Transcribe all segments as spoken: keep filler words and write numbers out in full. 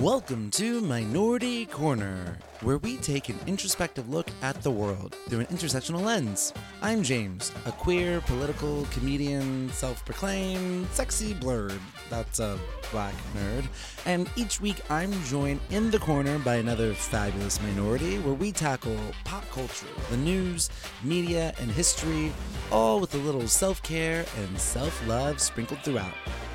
Welcome to Minority Corner, where we take an introspective look at the world through an intersectional lens. I'm James, a queer, political, comedian, self-proclaimed, sexy blurred. That's a black nerd. And each week I'm joined in the corner by another fabulous minority where we tackle pop culture, the news, media, and history, all with a little self-care and self-love sprinkled throughout.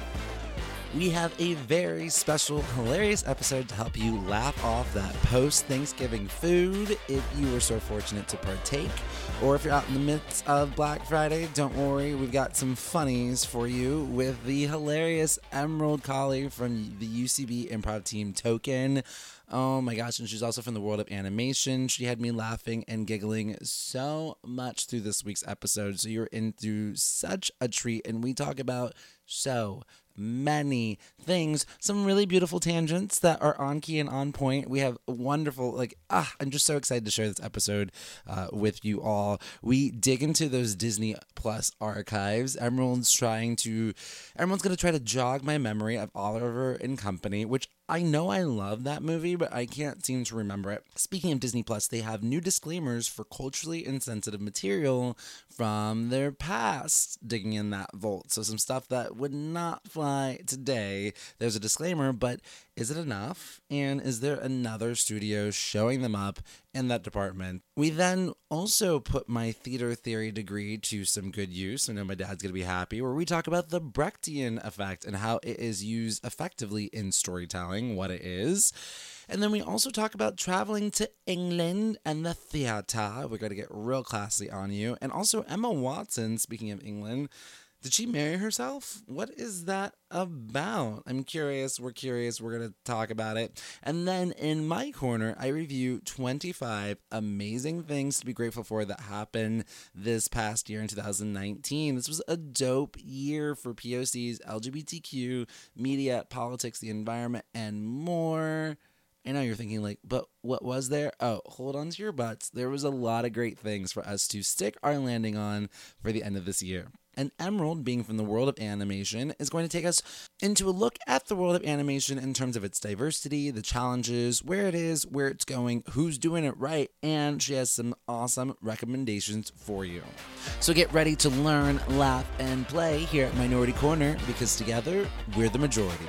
We have a very special, hilarious episode to help you laugh off that post-Thanksgiving food if you were so fortunate to partake. Or if you're out in the midst of Black Friday, don't worry, we've got some funnies for you with the hilarious Emerald Collie from the U C B improv team Token. Oh my gosh, and she's also from the world of animation. She had me laughing and giggling so much through this week's episode. So you're in through such a treat, and we talk about so many things, some really beautiful tangents that are on key and on point. We have wonderful, like, ah, I'm just so excited to share this episode uh, with you all. We dig into those Disney Plus archives. Emerald's trying to, Emerald's going to try to jog my memory of Oliver and Company, which I know I love that movie, but I can't seem to remember it. Speaking of Disney Plus, they have new disclaimers for culturally insensitive material from their past, digging in that vault. So some stuff that would not fly today. There's a disclaimer, but is it enough? And is there another studio showing them up in that department? We then also put my theater theory degree to some good use. I know my dad's going to be happy, where we talk about the Brechtian effect and how it is used effectively in storytelling, what it is. And then we also talk about traveling to England and the theater. We're going to get real classy on you. And also Emma Watson, speaking of England, did she marry herself? What is that about? I'm curious. We're curious. We're going to talk about it. And then in my corner, I review twenty-five amazing things to be grateful for that happened this past year in two thousand nineteen. This was a dope year for P O Cs, L G B T Q, media, politics, the environment, and more. I know you're thinking, like, but what was there? Oh, hold on to your butts. There was a lot of great things for us to stick our landing on for the end of this year. And Emerald, being from the world of animation, is going to take us into a look at the world of animation in terms of its diversity, the challenges, where it is, where it's going, who's doing it right, and she has some awesome recommendations for you. So get ready to learn, laugh, and play here at Minority Corner, because together, we're the majority.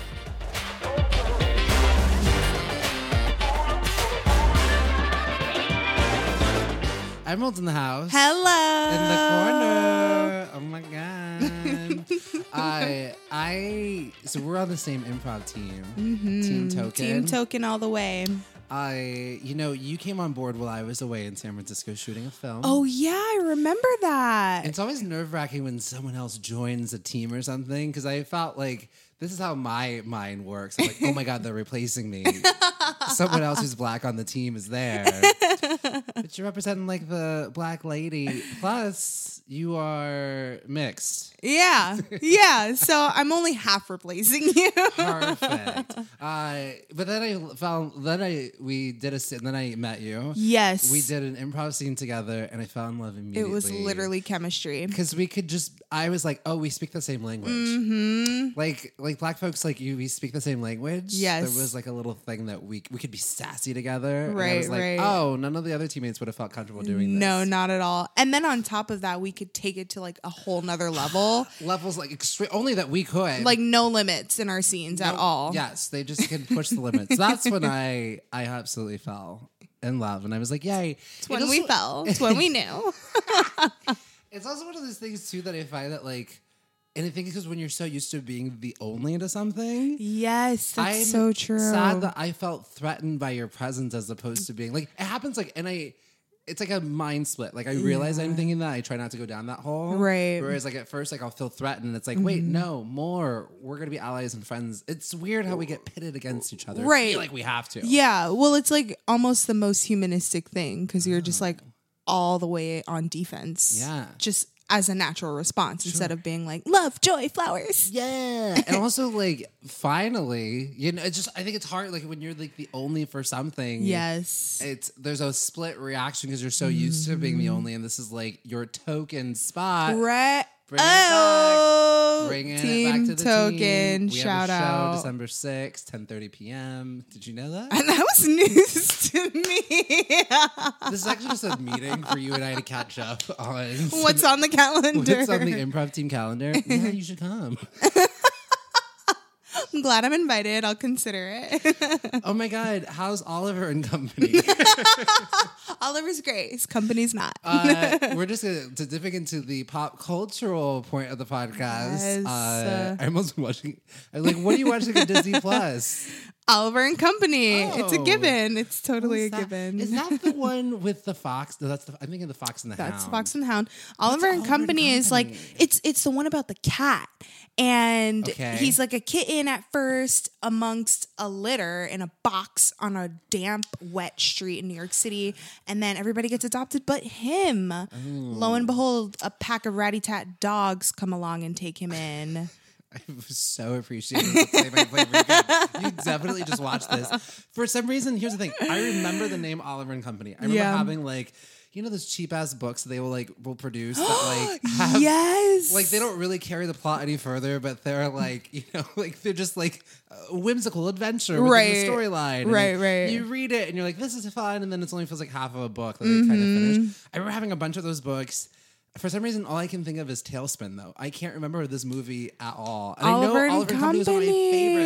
Emerald's in the house. Hello. In the corner. Oh my god. I I so we're on the same improv team. Mm-hmm. Team Token. Team Token all the way. I you know, you came on board while I was away in San Francisco shooting a film. Oh yeah, I remember that. It's always nerve-wracking when someone else joins a team or something, because I felt like this is how my mind works. I'm like, oh my god, they're replacing me. Someone else who's black on the team is there. But you're representing like the black lady. Plus, you are mixed. Yeah, yeah. So I'm only half replacing you. Perfect. Uh, but then I found, then I, we did a, and then I met you. Yes. We did an improv scene together, and I fell in love immediately. It was literally chemistry. Because we could just, I was like, oh, we speak the same language. Mm-hmm. Like, like black folks like you, we speak the same language. Yes. There was like a little thing that we we could be sassy together. Right, and I was like, right. oh, none of the other teammates would have felt comfortable doing this. No, not at all. And then on top of that, we could take it to like a whole nother level. Levels like extreme, only that we could. Like no limits in our scenes no, at all. Yes, they just could push the limits. That's when I I absolutely fell in love, and I was like, yay. It's when we fell. It's when we knew. It's also one of those things too that I find that like, and I think it's because when you're so used to being the only into something. Yes, that's I'm so true. Sad that I felt threatened by your presence as opposed to being like, it happens like, and I, it's like a mind split. Like I realize yeah. I'm thinking that. I try not to go down that hole. Right. Whereas like at first, like I'll feel threatened and it's like, mm-hmm. wait, no, more. We're going to be allies and friends. It's weird how we get pitted against each other. Right. I feel like we have to. Yeah. Well, it's like almost the most humanistic thing because you're just like all the way on defense. Yeah. Just as a natural response sure. instead of being like love, joy, flowers. Yeah. And also like finally, you know, it's just I think it's hard like when you're like the only for something. Yes. It's there's a split reaction because you're so used mm. to being the only and this is like your token spot. Right. Bringing Oh, it back. Bringing Team it back to the Token. team. We Shout have a show out. December sixth, ten thirty p.m. Did you know that? And that was news to me. This is actually just a meeting for you and I to catch up on What's on the calendar? what's on the improv team calendar. Yeah, you should come. I'm glad I'm invited. I'll consider it. Oh my God, how's Oliver and Company? Oliver's great. His company's not. uh, we're just gonna, to dipping into the pop cultural point of the podcast. Yes. Uh, I almost been watching. I'm like, what are you watching on Disney Plus? Oliver and Company. It's a Oh. given. It's totally Is a that- given. Is that the one with the fox? No, that's the. I'm thinking the Fox and the Hound. That's Fox and the Hound. Oliver and Oliver and Company is like Company? it's it's the one about the cat. And Okay. he's like a kitten at first amongst a litter in a box on a damp, wet street in New York City. And then everybody gets adopted but him. Lo and behold, a pack of ratty-tat dogs come along and take him in. I was so appreciating the play-by-play recap. You definitely just watched this. For some reason, here's the thing. I remember the name Oliver and Company. I remember Yeah. having like, you know, those cheap ass books they will like will produce that like have Yes. like they don't really carry the plot any further, but they're like, you know, like they're just like a whimsical adventure within Right. the storyline. And Right, you, right. You read it and you're like, this is fun, and then it only feels like half of a book that they kind of Mm-hmm. finish. I remember having a bunch of those books. For some reason, all I can think of is Tailspin, though. I can't remember this movie at all. And Oliver I and know Oliver and Company was one of my favorites,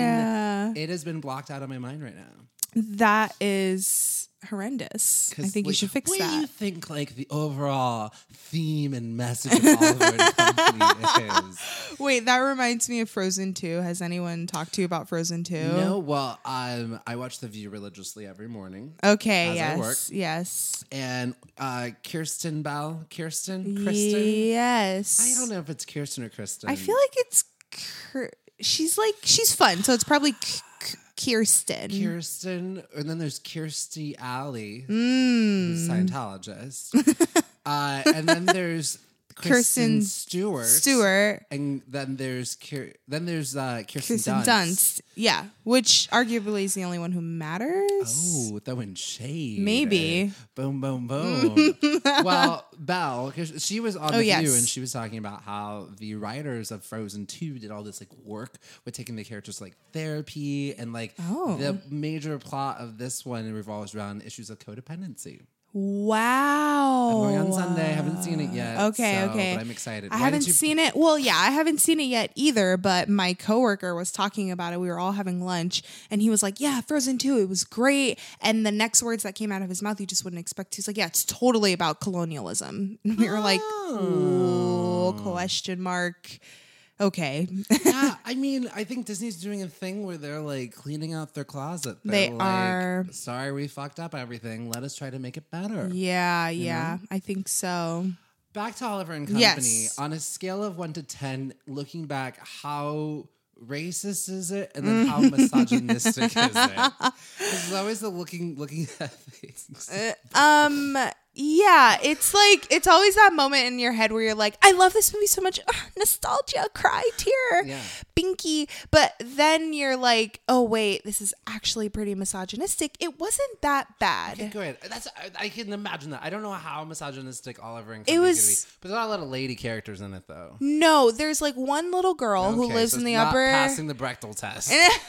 and Company. it has been blocked out of my mind right now. That is horrendous. I 'Cause, think you like, should fix what do you that. think, like, the overall theme and message of Oliver and Company is? Wait, that reminds me of Frozen two. Has anyone talked to you about Frozen two? No, well, um, I watch The View religiously every morning. Okay, As I work. yes. Yes. And uh, Kirsten Bell, Kirsten, Kristen. Yes. I don't know if it's Kirsten or Kristen. I feel like it's Kir- she's like she's fun, so it's probably K- K- Kirsten. Kirsten, and then there's Kirstie Alley, Mm. who's a Scientologist. uh, and then there's Kristen Kirsten Stewart. Stewart. And then there's Kir- then there's uh, Kirsten, Kirsten Dunst. Dunst. Yeah. Which arguably is the only one who matters. Oh, throwing shade. Maybe. Boom, boom, boom. Well, Belle, 'cause she was on Oh, The yes. View, and she was talking about how the writers of Frozen two did all this like work with taking the characters like therapy, and like Oh. the major plot of this one revolves around issues of codependency. Wow. I'm going on Sunday. I haven't seen it yet. Okay, so- okay. But I'm excited. I Why haven't did you- seen it. Well, yeah, I haven't seen it yet either, but my coworker was talking about it. We were all having lunch and he was like, yeah, Frozen two, it was great. And the next words that came out of his mouth, you just wouldn't expect. He's like, yeah, it's totally about colonialism. And we were like, ooh, question mark. Okay. Yeah, I mean, I think Disney's doing a thing where they're like cleaning out their closet. They're They like, are. Sorry, we fucked up everything. Let us try to make it better. yeah, yeah, I think so. Back to Oliver and Company. Yes. On a scale of one to ten, looking back, how racist is it, and then how misogynistic is it? It's always the looking looking at things. Um, yeah, it's like it's always that moment in your head where you're like, I love this movie so much, Ugh, nostalgia, cry, tear, Yeah. binky. But then you're like, oh wait, this is actually pretty misogynistic. It wasn't that bad. Okay, good. That's I, I can imagine that. I don't know how misogynistic Oliver and It Company was- is gonna be, but there's not a lot of lady characters in it though. No, there's like one little girl who Okay, lives so in it's the not upper. passing the Brechtel test.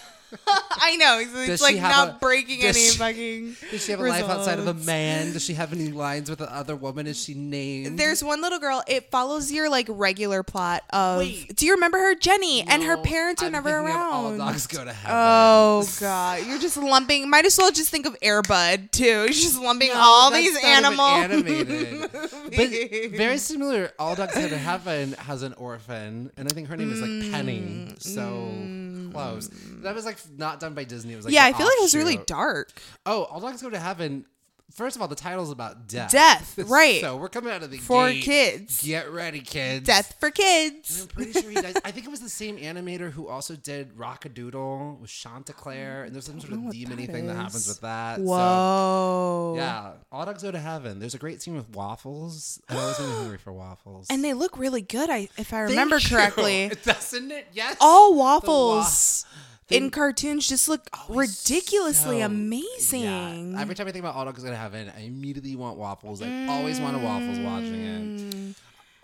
I know it's, it's Does like she have not a- breaking does any she- fucking. Does she have a life outside of a results. man? Does she have any lines with the other woman? Is she named? There's one little girl. It follows your like regular plot of. Wait. Do you remember her, Jenny? and her No, parents are I'm never thinking of around. All Dogs Go to Heaven. Oh god, you're just lumping. Might as well just think of Air Bud too. You're just lumping No, all that's these not even animals. animated. But very similar. All Dogs Go to Heaven has an orphan, and I think her name is like Penny. So close. That was like not done by Disney. It was like Yeah, an I feel like it was really offshoot. dark. Oh, All Dogs Go to Heaven. First of all, the title's about death. Death, right. So we're coming out of the For gate. kids. Get ready, kids. Death for And kids. I'm pretty sure he dies. I think it was the same animator who also did Rock-a-Doodle with Chanticleer, and there's some sort of what demony that thing that is. happens with that. Whoa. So, yeah, All Dogs Go to Heaven. There's a great scene with waffles. I always been hungry for waffles. And they look really good. I if I Thank remember you. correctly. Doesn't it? Yes. All The wa- waffles They- in cartoons just look ridiculously so- amazing. Yeah. Every time I think about All Dogs Go to Heaven, I immediately want waffles. I always want waffles watching it.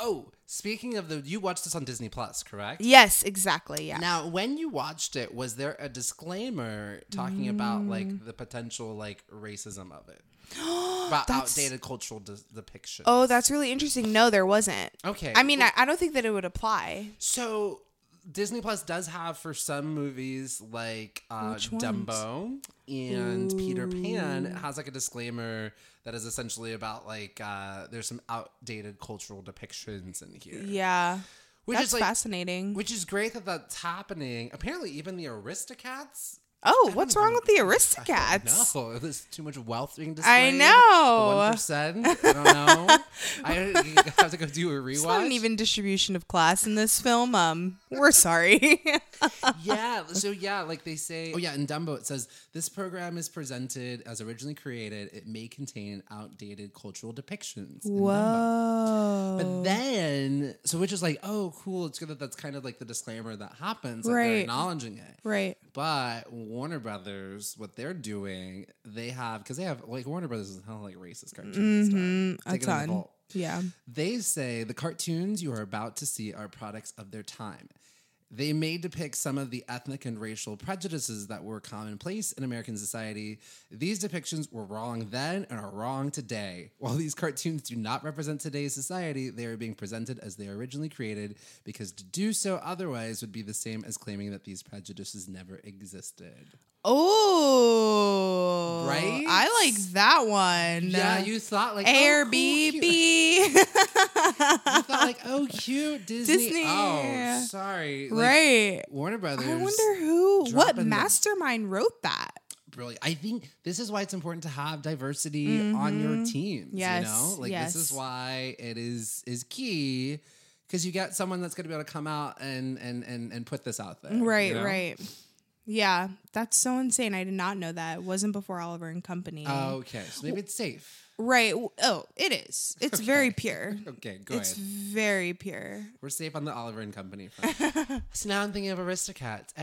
Oh, speaking of the, you watched this on Disney Plus, correct? Yes, exactly. Yeah. Now, when you watched it, was there a disclaimer talking mm. about like the potential like racism of it? About that's, outdated cultural de- depictions. Oh, that's really interesting. No, there wasn't. Okay. I mean, well, I, I don't think that it would apply. So Disney Plus does have for some movies like uh, Dumbo and Ooh. Peter Pan. It has like a disclaimer that is essentially about like uh, there's some outdated cultural depictions in here. Yeah. Which that's is like, fascinating. Which is great that that's happening. Apparently, even the Aristocats. Oh, what's wrong with the Aristocats? No, there's too much wealth being displayed. I know. The one percent. I don't know. I have to go do a rewatch. It's not an even distribution of class in this film. Um, we're sorry. Yeah. So yeah, like they say. Oh yeah, in Dumbo it says this program is presented as originally created. It may contain outdated cultural depictions. Whoa. But then, so which is like, oh, cool. It's good that that's kind of like the disclaimer that happens. Like right. they're acknowledging it. Right. But Warner Brothers, what they're doing, they have, because they have, like, Warner Brothers is kind of like racist cartoons mm-hmm. and stuff. A ton. Yeah. They say the cartoons you are about to see are products of their time. They may depict some of the ethnic and racial prejudices that were commonplace in American society. These depictions were wrong then and are wrong today. While these cartoons do not represent today's society, they are being presented as they were originally created because to do so otherwise would be the same as claiming that these prejudices never existed. Oh, right. I like that one. Yeah, you thought like Airbnb. Oh, you thought like, oh, cute Disney. Disney. Oh, sorry. Like, right. Warner Brothers. I wonder who, what mastermind the- wrote that. Brilliant. I think this is why it's important to have diversity mm-hmm. on your teams. Yes. You know, like yes. this is why it is is key because you get someone that's going to be able to come out and and and and put this out there. Right. You know? Right. Yeah, that's so insane. I did not know that. It wasn't before Oliver and Company. Oh, okay. So maybe it's safe. Right. Oh, it is. It's okay. very pure. Okay, go it's ahead. It's very pure. We're safe on the Oliver and Company front. So now I'm thinking of Aristocats.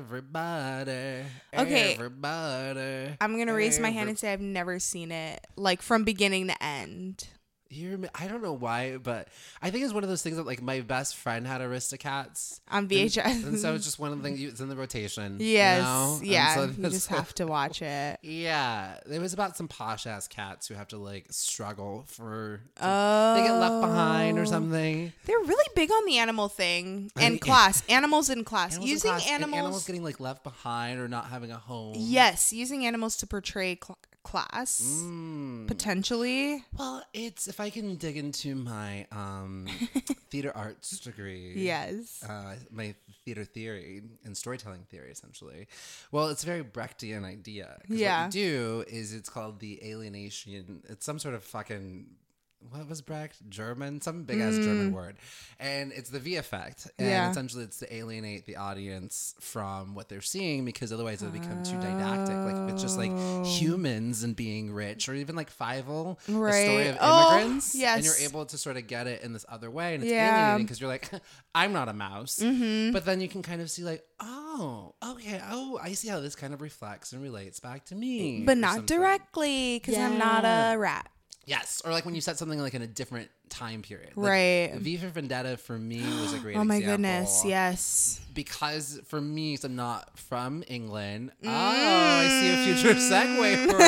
Everybody. Okay. Everybody. I'm going to every- raise my hand and say I've never seen it, like from beginning to end. You're, I don't know why, but I think it's one of those things that like my best friend had Aristocats on V H S, and, and so it's just one of the things. It's in the rotation. Yes, you know? yeah, so you just have to watch it. Yeah, it was about some posh ass cats who have to like struggle for. To, oh, they get left behind or something. They're really big on the animal thing and class. Animals in class. Animals using in class, animals, animals getting like left behind or not having a home. Yes, using animals to portray cl- class mm. potentially. Well, it's if I can dig into my um, theater arts degree. Yes, uh, my theater theory and storytelling theory, essentially. Well, it's a very Brechtian idea. Yeah, what you do is it's called the alienation. It's some sort of fucking. What was Brecht? German? Some big ass mm. German word. And it's the V effect. And yeah. essentially it's to alienate the audience from what they're seeing because otherwise it'll become too didactic. Like if it's just like humans and being rich or even like Fievel, right. the story of oh, immigrants. Yes. And you're able to sort of get it in this other way. And it's yeah. alienating because you're like, I'm not a mouse. Mm-hmm. But then you can kind of see like, oh, okay. Oh, I see how this kind of reflects and relates back to me. But not something. Directly because yeah. I'm not a rat. Yes, or like when you set something like in a different time period. Like right. V for Vendetta for me was a great example. Oh my goodness, yes. Because for me, so I'm not from England. Mm. Oh, I see a future segue for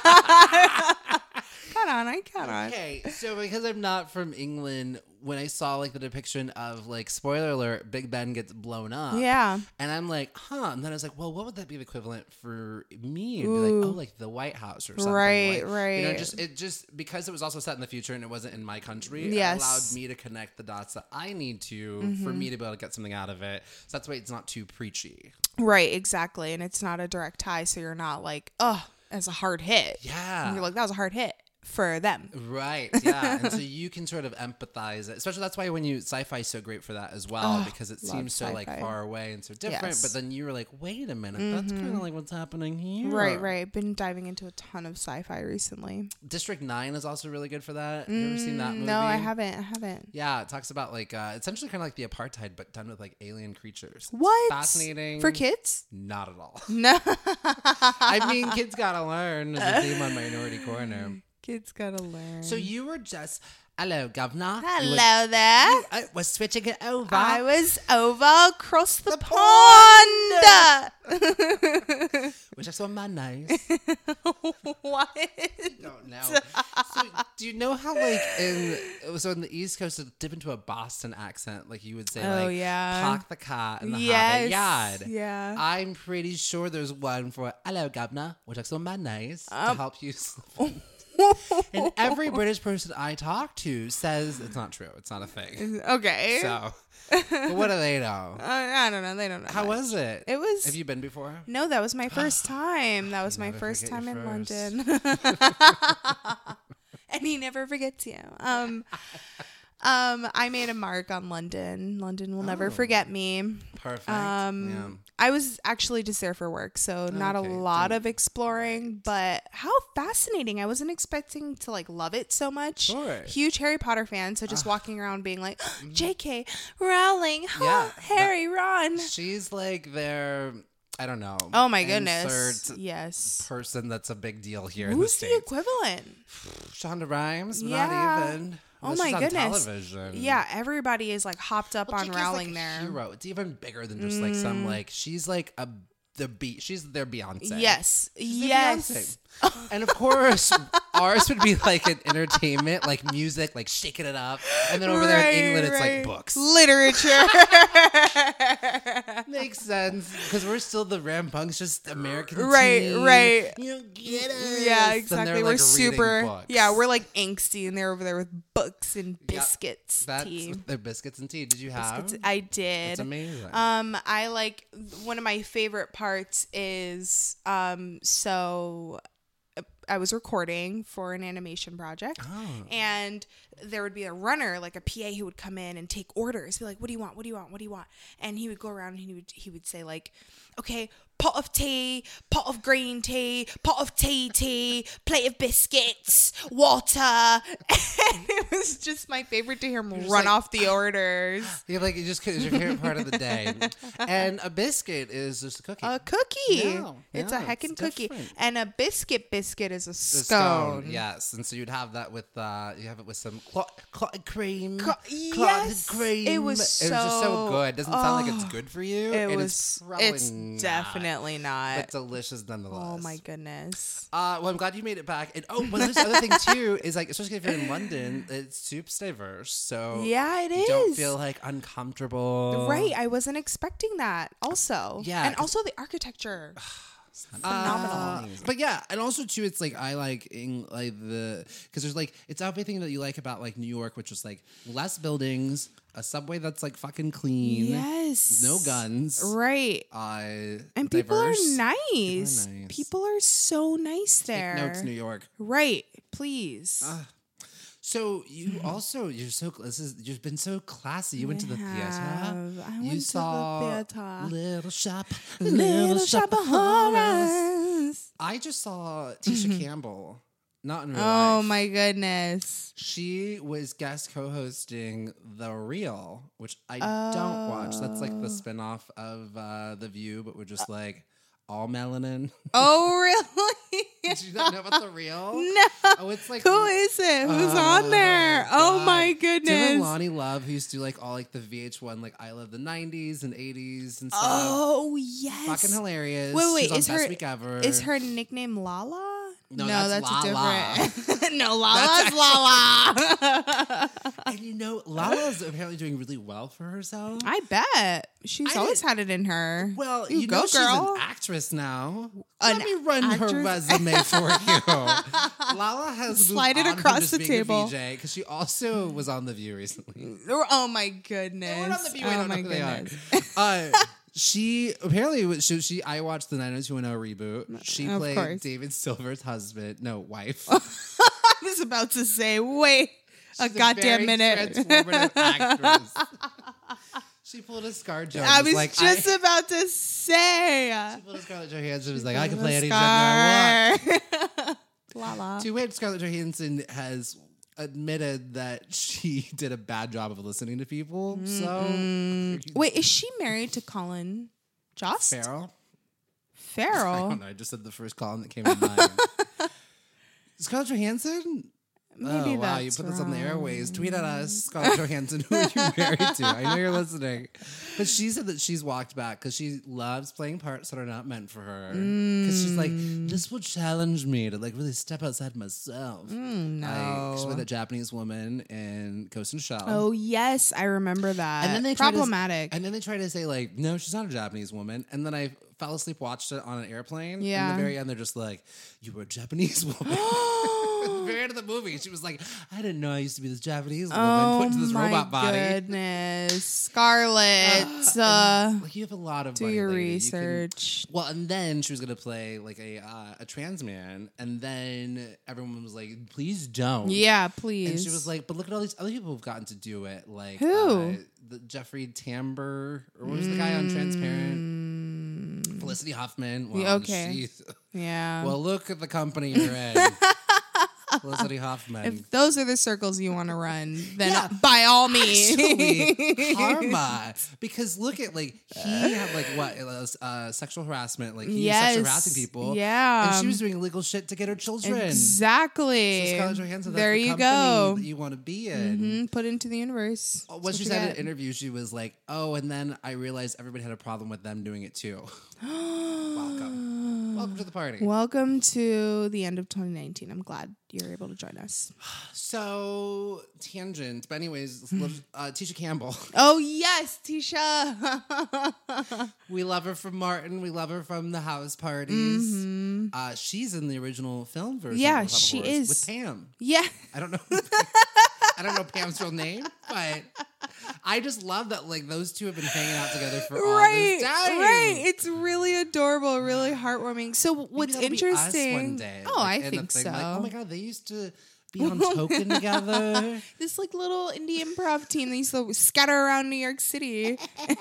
it. Count on, I count on. Okay, so because I'm not from England, when I saw like the depiction of like, spoiler alert, Big Ben gets blown up. Yeah. And I'm like, huh. And then I was like, well, what would that be the equivalent for me? And be like, oh, like the White House or something. Right, like, right. You know, just it just because it was also set in the future and it wasn't in my country, yes. it allowed me to connect the dots that I need to mm-hmm. for me to be able to get something out of it. So that's why it's not too preachy. Right, exactly. And it's not a direct tie, so you're not like, oh, it's a hard hit. Yeah. And you're like, that was a hard hit. For them. Right, yeah. And so you can sort of empathize it. Especially that's why when you, sci-fi is so great for that as well, oh, because it seems so like far away and so different. Yes. But then you were like, wait a minute, mm-hmm. that's kind of like what's happening here. Right, right. Been diving into a ton of sci-fi recently. District nine is also really good for that. Mm, you ever seen that movie? No, I haven't. I haven't. Yeah, it talks about like, uh, essentially kind of like the apartheid, but done with like alien creatures. What? It's fascinating. For kids? Not at all. No. I mean, kids gotta learn is the theme on Minority Corner. Kids gotta learn. So you were just, hello, governor. Hello there. You uh, was switching it over. I was over across the, The pond. Which I saw my nose. What? Don't know. So do you know how like in so on the East Coast to dip into a Boston accent, like you would say, Oh, like yeah. park the car in the Yes. Harvard yard. Yeah. I'm pretty sure there's one for hello, governor, which I saw my nose to Um, help you. And every British person I talk to says it's not true. It's not a thing. Okay. So, but what do they know? Uh, I don't know. They don't know. How much. was it? It was. Have you been before? No, that was my first time. That was my never first forget time your in first. London. And he never forgets you. Um, um, I made a mark on London. London will never Oh. forget me. Perfect. Um, yeah. I was actually just there for work, so not Okay, a lot didn't- of exploring, but how fascinating. I wasn't expecting to like love it so much. Sure. Huge Harry Potter fan, so just walking around being like, J K Rowling, oh, Yeah, Harry, Ron. She's like their, I don't know. Oh my goodness. insert Yes. person that's a big deal here in Who's the the States. equivalent? Shonda Rhimes? Yeah. Not even. Oh Unless my she's on goodness. television. Yeah, everybody is like hopped up Well, on J K's like Rowling a there. hero. It's even bigger than just like some like she's like a the beat. She's their Beyonce. Yes. She's their Yes. Beyonce. And of course, ours would be like an entertainment, like music, like shaking it up. And then over there in England, it's like books. Literature. Makes sense because we're still the rambunctious American Right, teen. right. You don't get us. Yeah, And exactly. they're, We're like, reading super. books. Yeah, we're like angsty, and they're over there with books and Yeah, biscuits. That's tea. their biscuits and tea. Did you have? Biscuits. I did. It's amazing. Um, I like one of my favorite parts is um, so uh, I was recording for an animation project, Oh. and there would be a runner, like a P A, who would come in and take orders. Be like, "What do you want? What do you want? What do you want?" And he would go around and he would he would say like, "Okay, pot of tea, pot of green tea, pot of tea tea, plate of biscuits, water," and it was just my favorite to hear him run like, off the orders. Yeah, like it just it's your favorite part of the day. And a biscuit is just a cookie. A cookie. Yeah, it's yeah, a heckin' it's cookie. different. And a biscuit biscuit is a The scone. yes, and so you'd have that with uh, you have it with some clot, clotted cream, Co- clotted yes, cream. it was it was just so so- good. It doesn't sound like oh, it's good for you. It is was. probably It's not, definitely not. but delicious nonetheless. Oh my goodness. Uh, well, I'm glad you made it back. And oh, well, there's the other thing too is like, especially if you're in London, it's super diverse. So Yeah, it you is. don't feel like uncomfortable. Right, I wasn't expecting that. Also, Yeah, and 'cause- also the architecture. phenomenal. phenomenal. But yeah, and also too, it's like I like in like the because there's like it's everything that you like about like New York, which is like less buildings, a subway that's like fucking clean, Yes. no guns, Right. uh, And people are diverse. nice. nice. People are so nice Take there. notes, New York. Right. Please. So you also you're so this is you've been so classy. You went to the have. theater. I you went to the saw theater. Little Shop, Little Shop of Horrors. I just saw Tisha Campbell, not in real Oh life. my goodness. She was guest co-hosting The Real, which I don't watch. That's like the spinoff of uh, The View, but we're just like all melanin. Oh really? Did you not know about The Real? No. Oh, it's like Who is it? Who's Oh, on there? Oh God. my Do you remember goodness. Lonnie Love, who used to do like all like the V H one, like I Love the nineties and eighties and stuff? Oh yes. Fucking hilarious. Wait, wait, She's on is Best her Week Ever. is her nickname Lala? No, that's Lala. a different. No, That's Lala's Lala. And you know, Lala is apparently doing really well for herself. I bet she's I always didn't- had it in her. Well, you, you go, know she's girl. an actress now. An Let me run her actress? resume for you. Lala has Slide it moved on across from just the being table. a V J because she also was on The View recently. Oh my goodness. We're on The View. I Oh don't know my who they are. goodness. Uh, she apparently was- she, she I watched the nine oh two one oh reboot. She Of played course. David Silver's husband, no wife. I was about to say, wait a She's goddamn very minute. transformative actress. She pulled a Scarlett I was like, just I, about to say. She pulled a Scarlett Johansson. Was like, I can play any gender I want. Lala. To which Scarlett Johansson has admitted that she did a bad job of listening to people. So Wait, is she married to Colin Jost? Farrell. I Farrell. don't know. I just said the first column that came to mind. Scarlett Johansson? Maybe oh, wow. that's You put this on the wrong. airways. Tweet at us, Scarlett Johansson. Who are you married to? I know you're listening. But she said that she's walked back because she loves playing parts that are not meant for her. Because she's like, this will challenge me to like really step outside myself. Mm, no. Like, she played that Japanese woman in Ghost in the Shell. Oh, yes. I remember that. And then they try Problematic. To, and then they try to say like, no, she's not a Japanese woman. And then I fell asleep, watched it on an airplane. Yeah. And at the very end, they're just like, you were a Japanese woman. At the very end of the movie, she was like, I didn't know I used to be this Japanese woman Oh put into this my robot body. goodness. Scarlett. Uh, uh, like you have a lot of do money, your lady. You can- research. well, and then she was gonna play like a uh, a trans man, and then everyone was like, "Please don't." Yeah, please. And she was like, "But look at all these other people who've gotten to do it, like Who? Uh, the Jeffrey Tambor, or what was the guy on Transparent? Felicity Huffman. Well, Yeah, okay. she's- yeah. well, look at the company you're in, Felicity Huffman. If those are the circles you want to run, then Yeah. by all means. Actually, karma. Because look at like he had like what uh, sexual harassment. Like he Yes. was sexual harassing people. Yeah. and she was doing illegal shit to get her children. Exactly. So Scarlett Johansson, that's there the you company go. that you want to be in. Mhm, put into the universe. What That's she you said in get. an interview, she was like, "Oh, and then I realized everybody had a problem with them doing it too." Welcome, welcome to the party. Welcome to the end of twenty nineteen. I'm glad you're able to join us. So tangent, but anyways, uh, Tisha Campbell. Oh yes, Tisha. We love her from Martin. We love her from the house parties. Mm-hmm. Uh, she's in the original film version. Yeah, of Club of she Horrors is. with Pam. Yeah. I don't know. I don't know Pam's real name, but I just love that like those two have been hanging out together for all Right, this time. right. It's really adorable, really heartwarming. So what's Maybe that'll be us interesting? one day, oh, like, I in a think thing, so. Like, oh my god, they used to be on Token together. This like little indie improv team they used to scatter around New York City.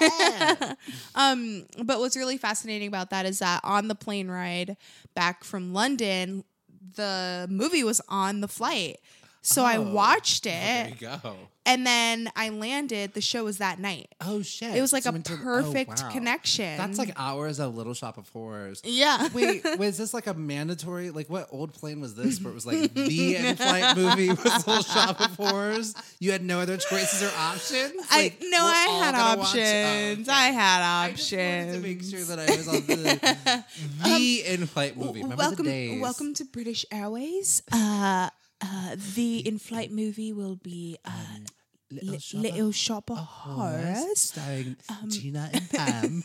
um, but what's really fascinating about that is that on the plane ride back from London, the movie was on the flight. So I Oh, watched There it, you go. and then I landed. The show was that night. Oh shit! It was like So a into- oh, perfect wow. connection. That's like hours of Little Shop of Horrors. yeah. Wait, was this like a mandatory? Like, what old plane was this? Where it was like the in-flight movie was Little Shop of Horrors. You had no other choices or options. I Like, no, we're I all had gonna watch- oh, options. okay. I had I just wanted options. to make sure that I was on the, the in-flight movie. Remember welcome, the days? welcome to British Airways. Uh, uh, the in-flight movie will be uh, Little Li- Shop of Little Shop of Horrors, Horrors. starring Gina and Pam.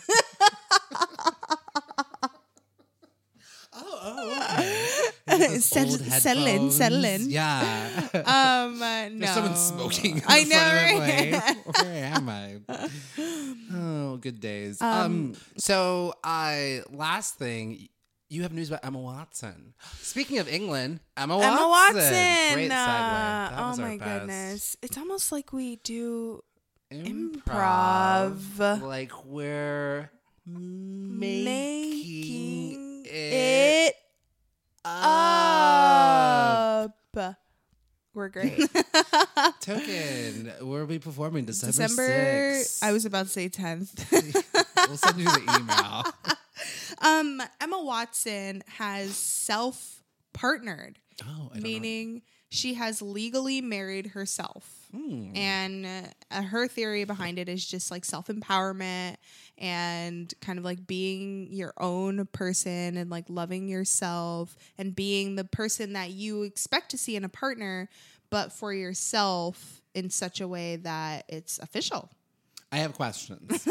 Oh, oh, okay. Those Settle- old settle in, headphones. settle in. Yeah. Um, uh, no. There's someone smoking. I in know, front of right? the plane. Where am I? Oh, good days. Um, Um, so, I last thing, you have news about Emma Watson. Speaking of England, Emma Watson. Emma Watson. Great segue. uh, That oh was our my best. goodness! It's almost like we do Improv. Improv. Like we're making, making it, it up. We're great. Token. Where are we performing? December, December. sixth. I was about to say tenth. We'll send you the email. Um, Emma Watson has self-partnered, Oh, I don't meaning she has legally married herself. know. Hmm. And uh, her theory behind it is just like self-empowerment and kind of like being your own person and like loving yourself and being the person that you expect to see in a partner, but for yourself in such a way that it's official. I have questions.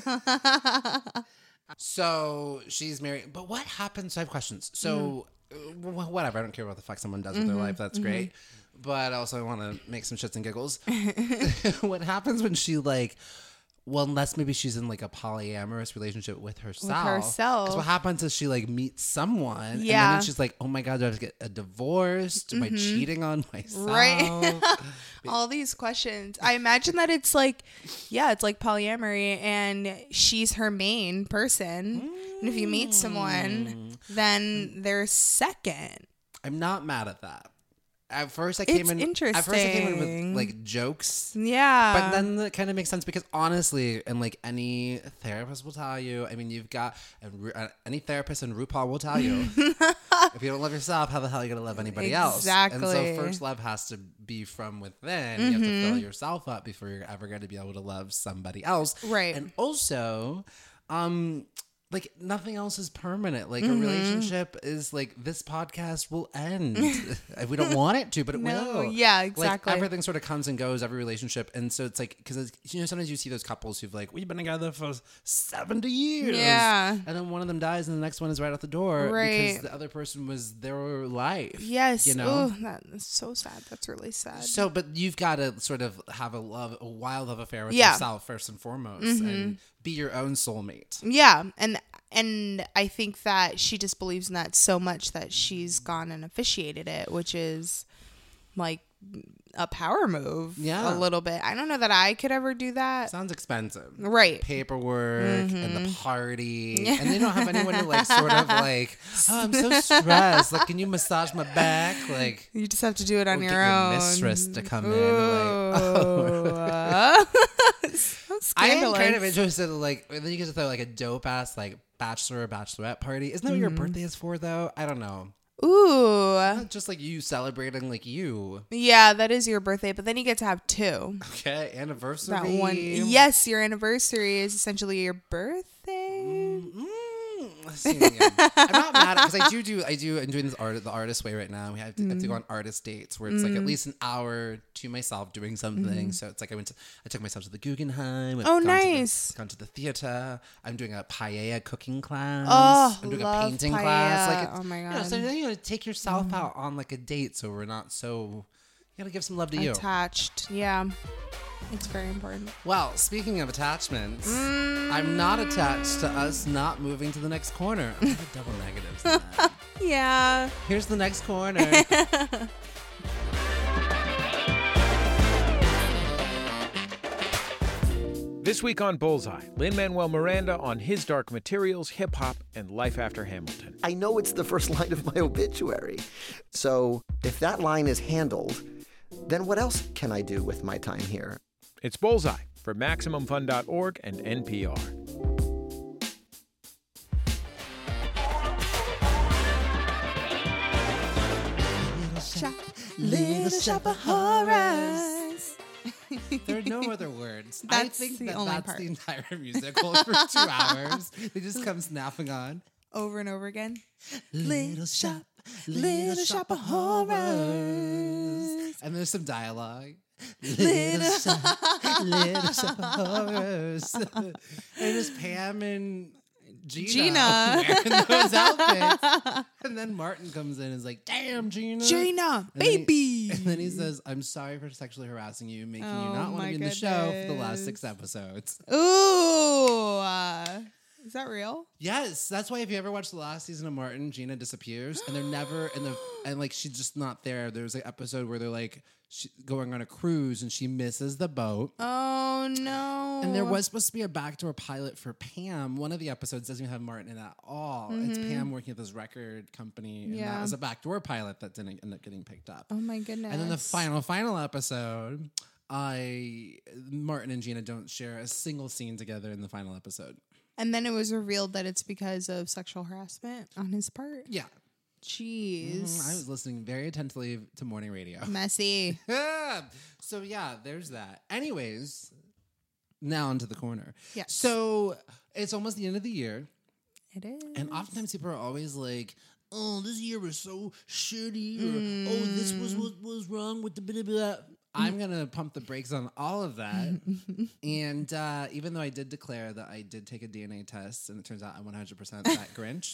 So she's married, but what happens? I have questions. So Mm-hmm. uh, wh- whatever. I don't care what the fuck someone does with their life. That's great. But also, I want to make some shits and giggles. What happens when she like? Well, unless maybe she's in like a polyamorous relationship with herself. herself. 'Cause what happens is she like meets someone, and Yeah. then she's like, "Oh my god, do I have to get a divorce? Am I cheating on myself?" Right. All these questions. I imagine that it's like, yeah, it's like polyamory and she's her main person. And if you meet someone, then they're second. I'm not mad at that. at first I came It's in. At first I came in interesting. with like jokes. Yeah. But then it kind of makes sense because honestly, and like any therapist will tell you, I mean, you've got and Ru- uh, any therapist and RuPaul will tell you, if you don't love yourself, how the hell are you gonna love anybody else? Exactly. And so first love has to be from within. You have to fill yourself up before you're ever going to be able to love somebody else. Right. And also, um. like nothing else is permanent. Like Mm-hmm. a relationship is like this podcast will end. We don't want it to, but it No, will. yeah, exactly. Like everything sort of comes and goes, every relationship, and so it's like because you know sometimes you see those couples who've like we've been together for seventy years, Yeah. and then one of them dies and the next one is right out the door Right. because the other person was their life. Yes. you know. Oh, that's so sad. That's really sad. So, but you've got to sort of have a love, a wild love affair with Yeah. yourself first and foremost, and be your own soulmate. Yeah, and and I think that she just believes in that so much that she's gone and officiated it, which is like a power move. Yeah. a little bit. I don't know that I could ever do that. Sounds expensive. Right. Paperwork and the party. Yeah. And they don't have anyone to like sort of like, oh, I'm so stressed. Like, can you massage my back? Like, You just have to do it on or your get your own. mistress to come in and like, Ooh. Uh, so I am scandalous. kind of interested in like, and then you get to throw like a dope ass like bachelor or bachelorette party. Isn't that what your birthday is for though? I don't know. Ooh. Not just like you celebrating like you. Yeah, that is your birthday, but then you get to have two. Okay, anniversary. That one. Yes, your anniversary is essentially your birthday. Mm, let's see again. I'm not mad at because I do do I do I'm doing this art the artist way right now. We have to, have to go on artist dates where it's like at least an hour to myself doing something. So it's like I went to I took myself to the Guggenheim. I've Oh, gone nice. To the, gone to the theater. I'm doing a paella cooking class. Oh, I'm doing a love painting paella. class. Like it's, Oh my You know, God. so you know, take yourself out on like a date so we're not so. You gotta give some love to you. Attached. Yeah. It's very important. Well, speaking of attachments, Mm. I'm not attached to us not moving to the next corner. I'm gonna double negatives in that. Yeah. Here's the next corner. This week on Bullseye, Lin-Manuel Miranda on his Dark Materials, hip hop, and life after Hamilton. I know it's the first line of my obituary. So if that line is handled, then what else can I do with my time here? It's Bullseye for Maximum Fun dot org and N P R. Little shop of horrors. There are no other words. That's I think the that only that's part. the entire musical for two hours. They just come snapping on. Over and over again. Little shop, little shop of horrors. And there's some dialogue. Little shop, little shop of horrors. And it's Pam and Gina, Gina. wearing those outfits. And then Martin comes in and is like, damn, Gina. Gina, And then he- baby. and then he says, I'm sorry for sexually harassing you, making you Oh, not want to my be in the show for the goodness. last six episodes. Ooh. Uh, is that real? Yes, that's why if you ever watch the last season of Martin, Gina disappears, and they're never in the and like she's just not there. There's an episode where they're like she, going on a cruise and she misses the boat. Oh, no. And there was supposed to be a backdoor pilot for Pam. One of the episodes doesn't even have Martin in it at all. It's Pam working at this record company, and that Yeah. was a backdoor pilot that didn't end up getting picked up. Oh, my goodness. And then the final, final episode, I Martin and Gina don't share a single scene together in the final episode. And then it was revealed that it's because of sexual harassment on his part. Yeah. Jeez. Mm, I was listening very attentively to morning radio. Messy. So yeah, there's that. Anyways, now onto the corner. Yes. So it's almost the end of the year, It is. and oftentimes people are always like, "Oh, this year was so shitty," or "Oh, this was what was wrong with the blah blah." I'm gonna pump the brakes on all of that. And uh, even though I did declare that I did take a D N A test, and it turns out I'm one hundred percent that Grinch.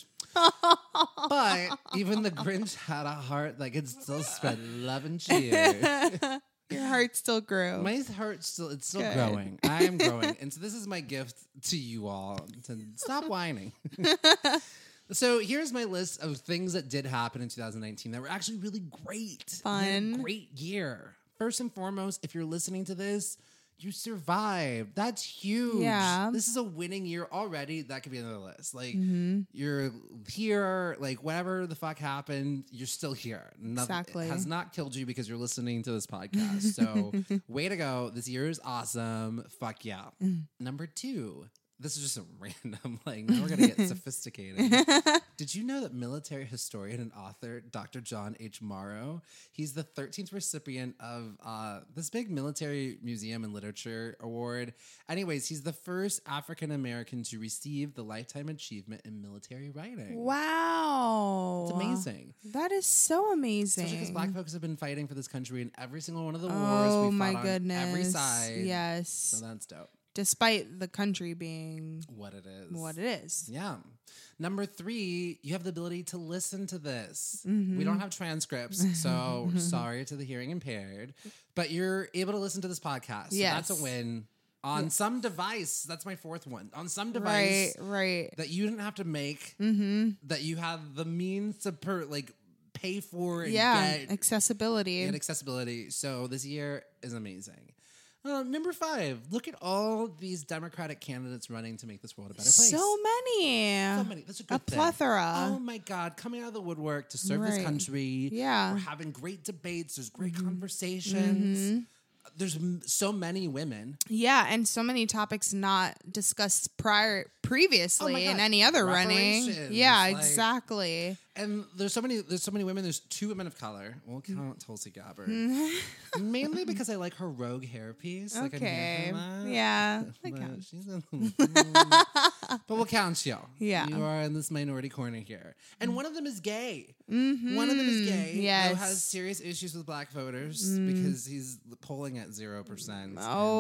But even the Grinch had a heart that could still spread love and cheer. Your heart still grew. My heart still it's still Good. growing. I am growing. And so this is my gift to you all to stop whining. So here's my list of things that did happen in two thousand nineteen that were actually really great. We had a Fun. great year. First and foremost, if you're listening to this, You survived. That's huge. Yeah. This is a winning year already. That could be on the list. Like, Mm-hmm. you're here, like, whatever the fuck happened, you're still here. Nothing, Exactly. It has not killed you because you're listening to this podcast. So, way to go. This year is awesome. Fuck yeah. Number two. This is just a random, like, now we're going to get sophisticated. Did you know that military historian and author Doctor John H. Morrow, he's the thirteenth recipient of uh, this big military museum and literature award. Anyways, he's the first African-American to receive the Lifetime Achievement in Military Writing. Wow. It's amazing. That is so amazing. Especially because black folks have been fighting for this country in every single one of the wars. Oh, we my fought goodness. on every side. Yes. So that's dope. Despite the country being What it is. what it is. Yeah. Number three, you have the ability to listen to this. Mm-hmm. We don't have transcripts, so sorry to the hearing impaired, but you're able to listen to this podcast. So Yes. that's a win on some device. That's my fourth one. On some device Right, right. that you didn't have to make, Mm-hmm. that you have the means to per, like pay for and Yeah, get accessibility. and accessibility. So this year is amazing. Uh, number five, look at all these Democratic candidates running to make this world a better place. So many. So many. That's a good A thing. plethora. Oh my God, coming out of the woodwork to serve this Right. country. Yeah. We're having great debates. There's great conversations. Mm-hmm. There's m- so many women. Yeah, and so many topics not discussed prior previously Oh my in God. any other running. Reparations, Yeah, like- exactly. And there's so many there's so many women. There's two women of color. We'll count Tulsi Gabbard. Mm-hmm. Mainly because I like her rogue hairpiece. Like I'm Okay. here for that. Yeah. I But count. she's in But we'll count you. Yeah. You are in this minority corner here. And one of them is gay. One of them is gay. Mm-hmm. Yes. Mm. Who has serious issues with black voters because he's polling at zero percent.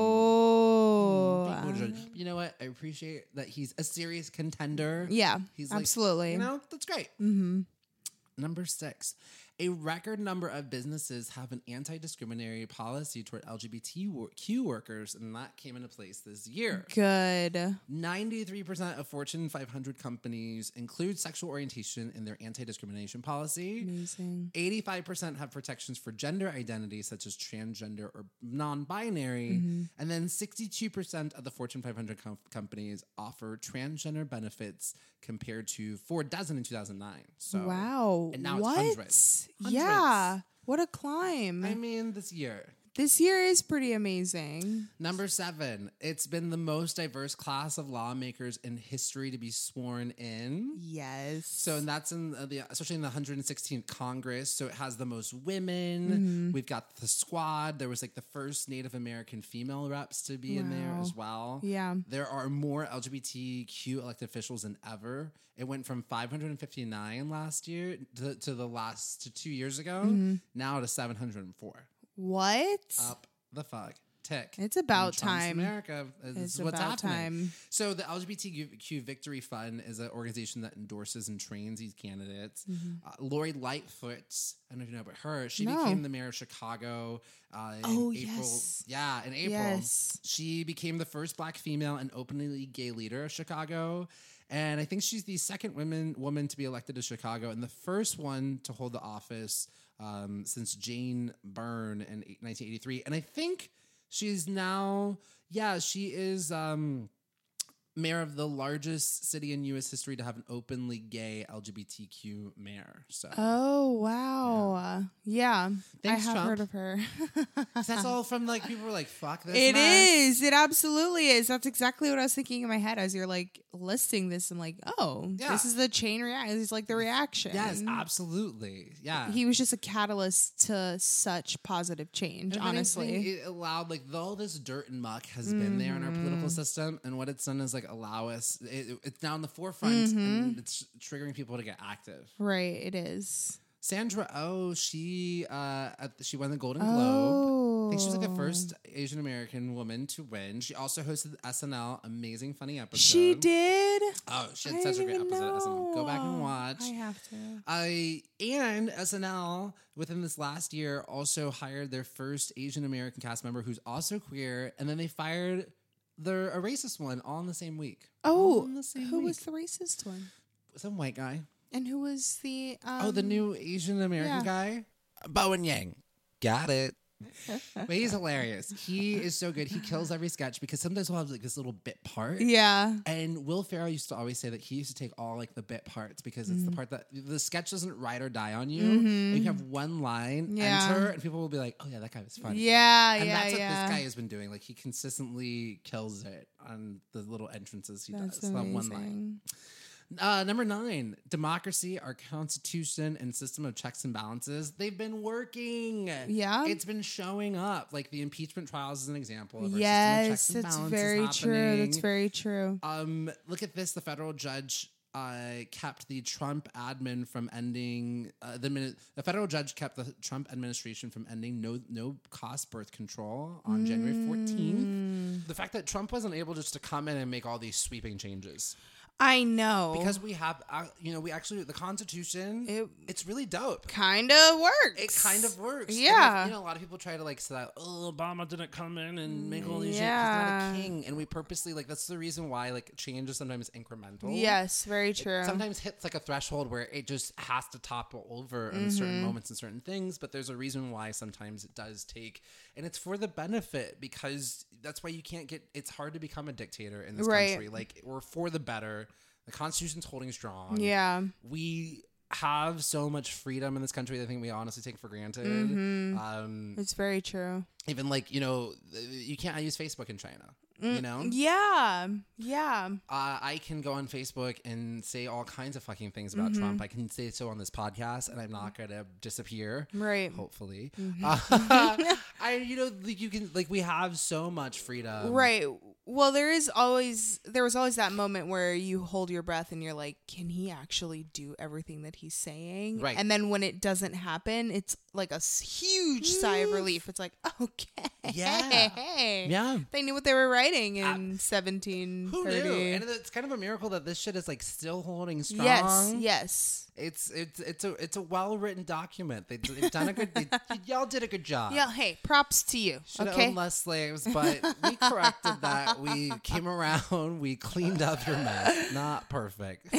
Oh. You know what? I appreciate that he's a serious contender. Yeah, He's like, absolutely. you know, that's great. Mm-hmm. Number six, a record number of businesses have an anti-discriminatory policy toward L G B T Q workers, and that came into place this year. Good. ninety-three percent of Fortune five hundred companies include sexual orientation in their anti-discrimination policy. Amazing. eighty-five percent have protections for gender identity, such as transgender or non-binary. Mm-hmm. And then sixty-two percent of the Fortune five hundred com- companies offer transgender benefits compared to four dozen in two thousand nine. So, Wow. And now what? it's hundreds. Hundreds. Yeah. What a climb. I mean, this year. This year is pretty amazing. Number seven, it's been the most diverse class of lawmakers in history to be sworn in. Yes. So, and that's in the, especially in the one hundred sixteenth Congress. So it has the most women. Mm-hmm. We've got the squad. There was like the first Native American female reps to be in there Wow. as well. Yeah. There are more L G B T Q elected officials than ever. It went from five hundred fifty-nine last year to, to the last to two years ago, Mm-hmm. now to seven hundred four. What? Up the fuck. Tick. It's about In Trump's time. America. This It's is what's about happening. time. So the L G B T Q Victory Fund is an organization that endorses and trains these candidates. Uh, Lori Lightfoot, I don't know if you know about her. She Mm-hmm. No. became the mayor of Chicago uh, in Oh, April. yes. Yeah, in April. Yes. She became the first black female and openly gay leader of Chicago. And I think she's the second woman woman to be elected to Chicago and the first one to hold the office um, since Jane Byrne in nineteen eighty-three. And I think she's now, yeah, she is um, mayor of the largest city in U S history to have an openly gay L G B T Q mayor. So Oh, wow. Yeah. Thanks, I have Trump. heard of her. that's all from like people were like, fuck this. It mess. is. It absolutely is. That's exactly what I was thinking in my head as you're like listing this. I'm like, oh, Yeah. this is the chain reaction. It's like the reaction. Yes, absolutely. Yeah. He was just a catalyst to such positive change, If anything, honestly. it allowed like all this dirt and muck has been there in our political system, and what it's done is like allow us. It, it's now in the forefront, and it's triggering people to get active. Right, it is. Sandra Oh, she uh, at, she won the Golden Globe. I think she was like the Oh. first Asian American woman to win. She also hosted the S N L, amazing funny episode. She did? Oh, she I had such a didn't great even episode of S N L. Go back and know. watch. I have to. I and S N L within this last year also hired their first Asian American cast member who's also queer, and then they fired their a racist one all in the same week. All Oh, in the same who week. was the racist one? Some white guy. And who was the um, oh, the new Asian American yeah. guy. Bowen Yang. Got it. But he's hilarious. He is so good. He kills every sketch because sometimes we'll have like this little bit part. Yeah. And Will Ferrell used to always say that he used to take all like the bit parts because it's mm. the part that the sketch doesn't ride or die on you. Mm-hmm. And you have one line, yeah. enter, and people will be like, "Oh yeah, that guy was funny." Yeah, and yeah, that's what yeah. this guy has been doing. Like he consistently kills it on the little entrances he that's does. Amazing. That one line. Uh, number nine, democracy, our constitution and system of checks and balances. They've been working. Yeah. It's been showing up. Like the impeachment trials is an example of our yes, system of checks and it's balances very happening. true. That's very true. Um, look at this. The federal judge uh, kept the Trump admin from ending uh, the minute the federal judge kept the Trump administration from ending no no cost birth control on mm. January fourteenth. The fact that Trump wasn't able just to come in and make all these sweeping changes. I know. Because we have, uh, you know, we actually, the Constitution, it, it's really dope. Kind of works. It kind of works. Yeah. If, you know, a lot of people try to like say that, oh, Obama didn't come in and make all these yeah. changes. He's not a king. And we purposely, like, that's the reason why, like, change is sometimes incremental. Yes, very true. It sometimes hits like a threshold where it just has to topple over in mm-hmm. certain moments and certain things. But there's a reason why sometimes it does take, and it's for the benefit because that's why you can't get, it's hard to become a dictator in this right. country. Like, we're for the better. The Constitution's holding strong. Yeah. We have so much freedom in this country that I think we honestly take for granted. Mm-hmm. Um, it's very true. Even like, you know, you can't use Facebook in China. You know? Yeah. Yeah. Uh, I can go on Facebook and say all kinds of fucking things about mm-hmm. Trump. I can say so on this podcast, and I'm not going to disappear. Right. Hopefully. Mm-hmm. Uh, I, you know, like you can, like we have so much freedom. Right. Well, there is always, there was always that moment where you hold your breath and you're like, can he actually do everything that he's saying? Right. And then when it doesn't happen, it's like a huge sigh of relief. It's like, okay. Yeah. Yeah. They knew what they were writing in uh, seventeen thirty. Who knew? And it's kind of a miracle that this shit is like still holding strong. Yes. Yes. It's it's it's a it's a well written document. They, they've done a good. They, y'all did a good job. Yeah. Hey, props to you. Should have okay. owned less slaves, but we corrected that. We came around. We cleaned up your mess. Not perfect.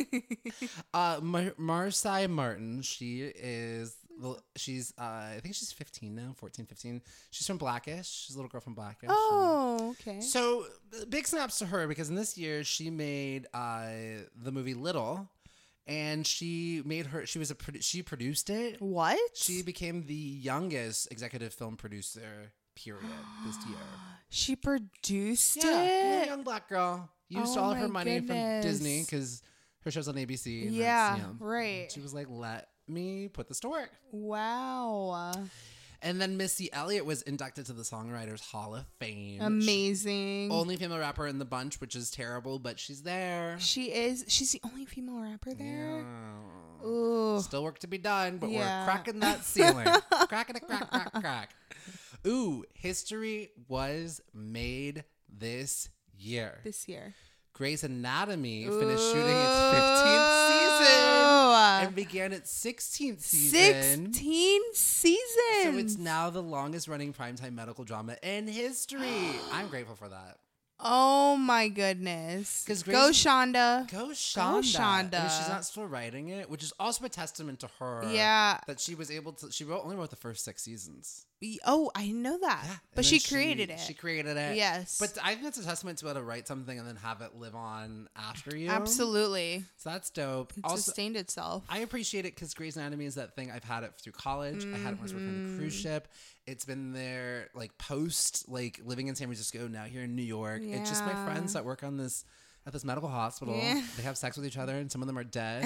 uh, Mar- Marsai Martin. She is. She's. Uh, I think she's fifteen now. fourteen, fifteen. She's from Blackish. She's a little girl from Blackish. Oh, okay. So big snaps to her because in this year she made uh, the movie Little. And she made her, she was a, she produced it. What? She became the youngest executive film producer, period, this year. She produced yeah, it? Yeah, young black girl. Used oh all of her money goodness. from Disney because her show's on A B C. And yeah, you know, right. She was like, let me put this to work. Wow. And then Missy Elliott was inducted to the Songwriters Hall of Fame. Amazing. She, only female rapper in the bunch, which is terrible, but she's there. She is. She's the only female rapper there. Yeah. Ooh. Still work to be done, but yeah. we're cracking that ceiling. Cracking it, crack, crack, crack. Ooh, history was made this year. This year. Grey's Anatomy Ooh. finished shooting its fifteenth season and began its sixteenth season. sixteen seasons. So it's now the longest running primetime medical drama in history. I'm grateful for that. Oh my goodness. Go Shonda. Go Shonda. Go Shonda. I mean, she's not still writing it, which is also a testament to her. Yeah. That she was able to, she wrote only wrote the first six seasons. Oh, I know that. Yeah. But she created she, it. She created it. Yes. But I think that's a testament to be able to write something and then have it live on after you. Absolutely. So that's dope. It also, sustained itself. I appreciate it because Grey's Anatomy is that thing. I've had it through college. Mm-hmm. I had it when I was working on the cruise ship. It's been there like post, like living in San Francisco, now here in New York. Yeah. It's just my friends that work on this at this medical hospital. Yeah. They have sex with each other and some of them are dead.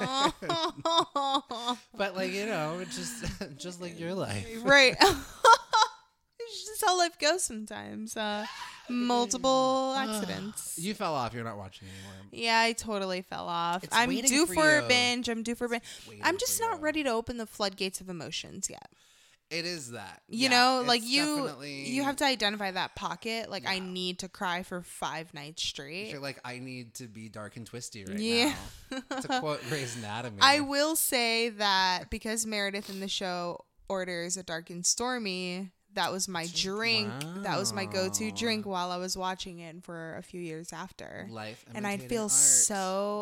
But like, you know, it's just just like your life. Right. It's just how life goes sometimes. Uh, multiple accidents. You fell off. You're not watching anymore. Yeah, I totally fell off. It's I'm due for, for you. a binge. I'm due for a binge. Waiting I'm just not you. ready to open the floodgates of emotions yet. It is that. You yeah, know, like you definitely... you have to identify that pocket. Like, yeah. I need to cry for five nights straight. You're like, I need to be dark and twisty right yeah. now. To quote Grey's Anatomy. I will say that because Meredith in the show orders a dark and stormy, that was my drink. Wow. That was my go-to drink while I was watching it for a few years after. Life and I'd feel art. so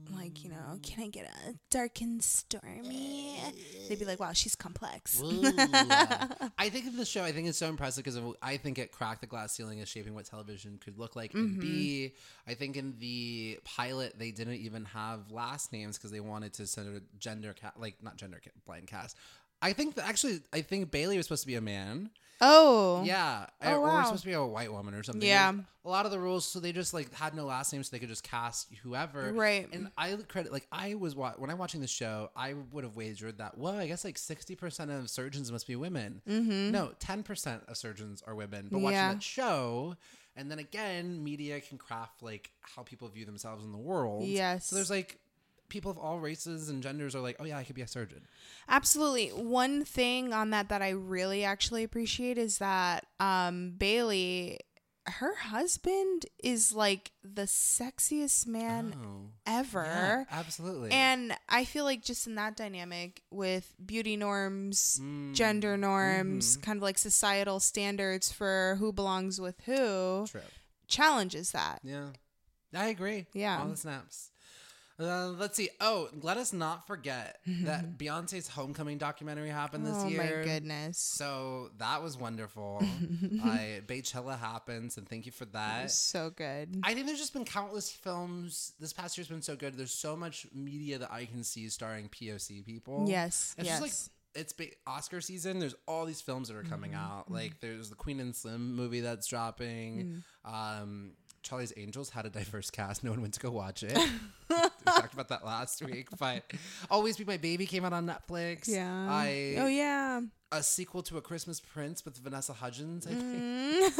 like, you know, can I get a dark and stormy? They'd be like, wow, she's complex. Ooh. I think of the show, I think it's so impressive because I think it cracked the glass ceiling as shaping what television could look like and be. I think in the pilot, they didn't even have last names because they wanted to send a gender, ca- like, not gender ca- blind cast. I think that actually, I think Bailey was supposed to be a man. Oh. Yeah. Oh, or wow. supposed to be a white woman or something. Yeah. A lot of the rules, so they just like had no last name, so they could just cast whoever. Right. And I credit, like, I was, wa- when I'm watching the show, I would have wagered that, well, I guess like sixty percent of surgeons must be women. Mm-hmm. No, ten percent of surgeons are women. But watching Yeah. that show, and then again, media can craft like how people view themselves in the world. Yes. So there's like, people of all races and genders are like, oh yeah, I could be a surgeon. Absolutely. One thing on that that I really actually appreciate is that um, Bailey, her husband is like the sexiest man Oh. ever. Yeah, absolutely. And I feel like just in that dynamic with beauty norms, Mm. gender norms, kind of like societal standards for who belongs with who, True. challenges that. Yeah. I agree. Yeah. All the snaps. Uh, let's see. Oh, let us not forget that Beyonce's Homecoming documentary happened this Oh year. my goodness. So that was wonderful. I Beychella happens, and thank you for that. So good. I think there's just been countless films. This past year's been so good. There's so much media that I can see starring P O C people. Yes. It's yes. just like it's big Oscar season. There's all these films that are coming Mm-hmm. out. Like there's the Queen and Slim movie that's dropping. Mm. Um, Charlie's Angels had a diverse cast. No one went to go watch it. We talked about that last week. But Always Be My Baby came out on Netflix. yeah. I oh, yeah. a sequel to A Christmas Prince with Vanessa Hudgens. I think. Mm.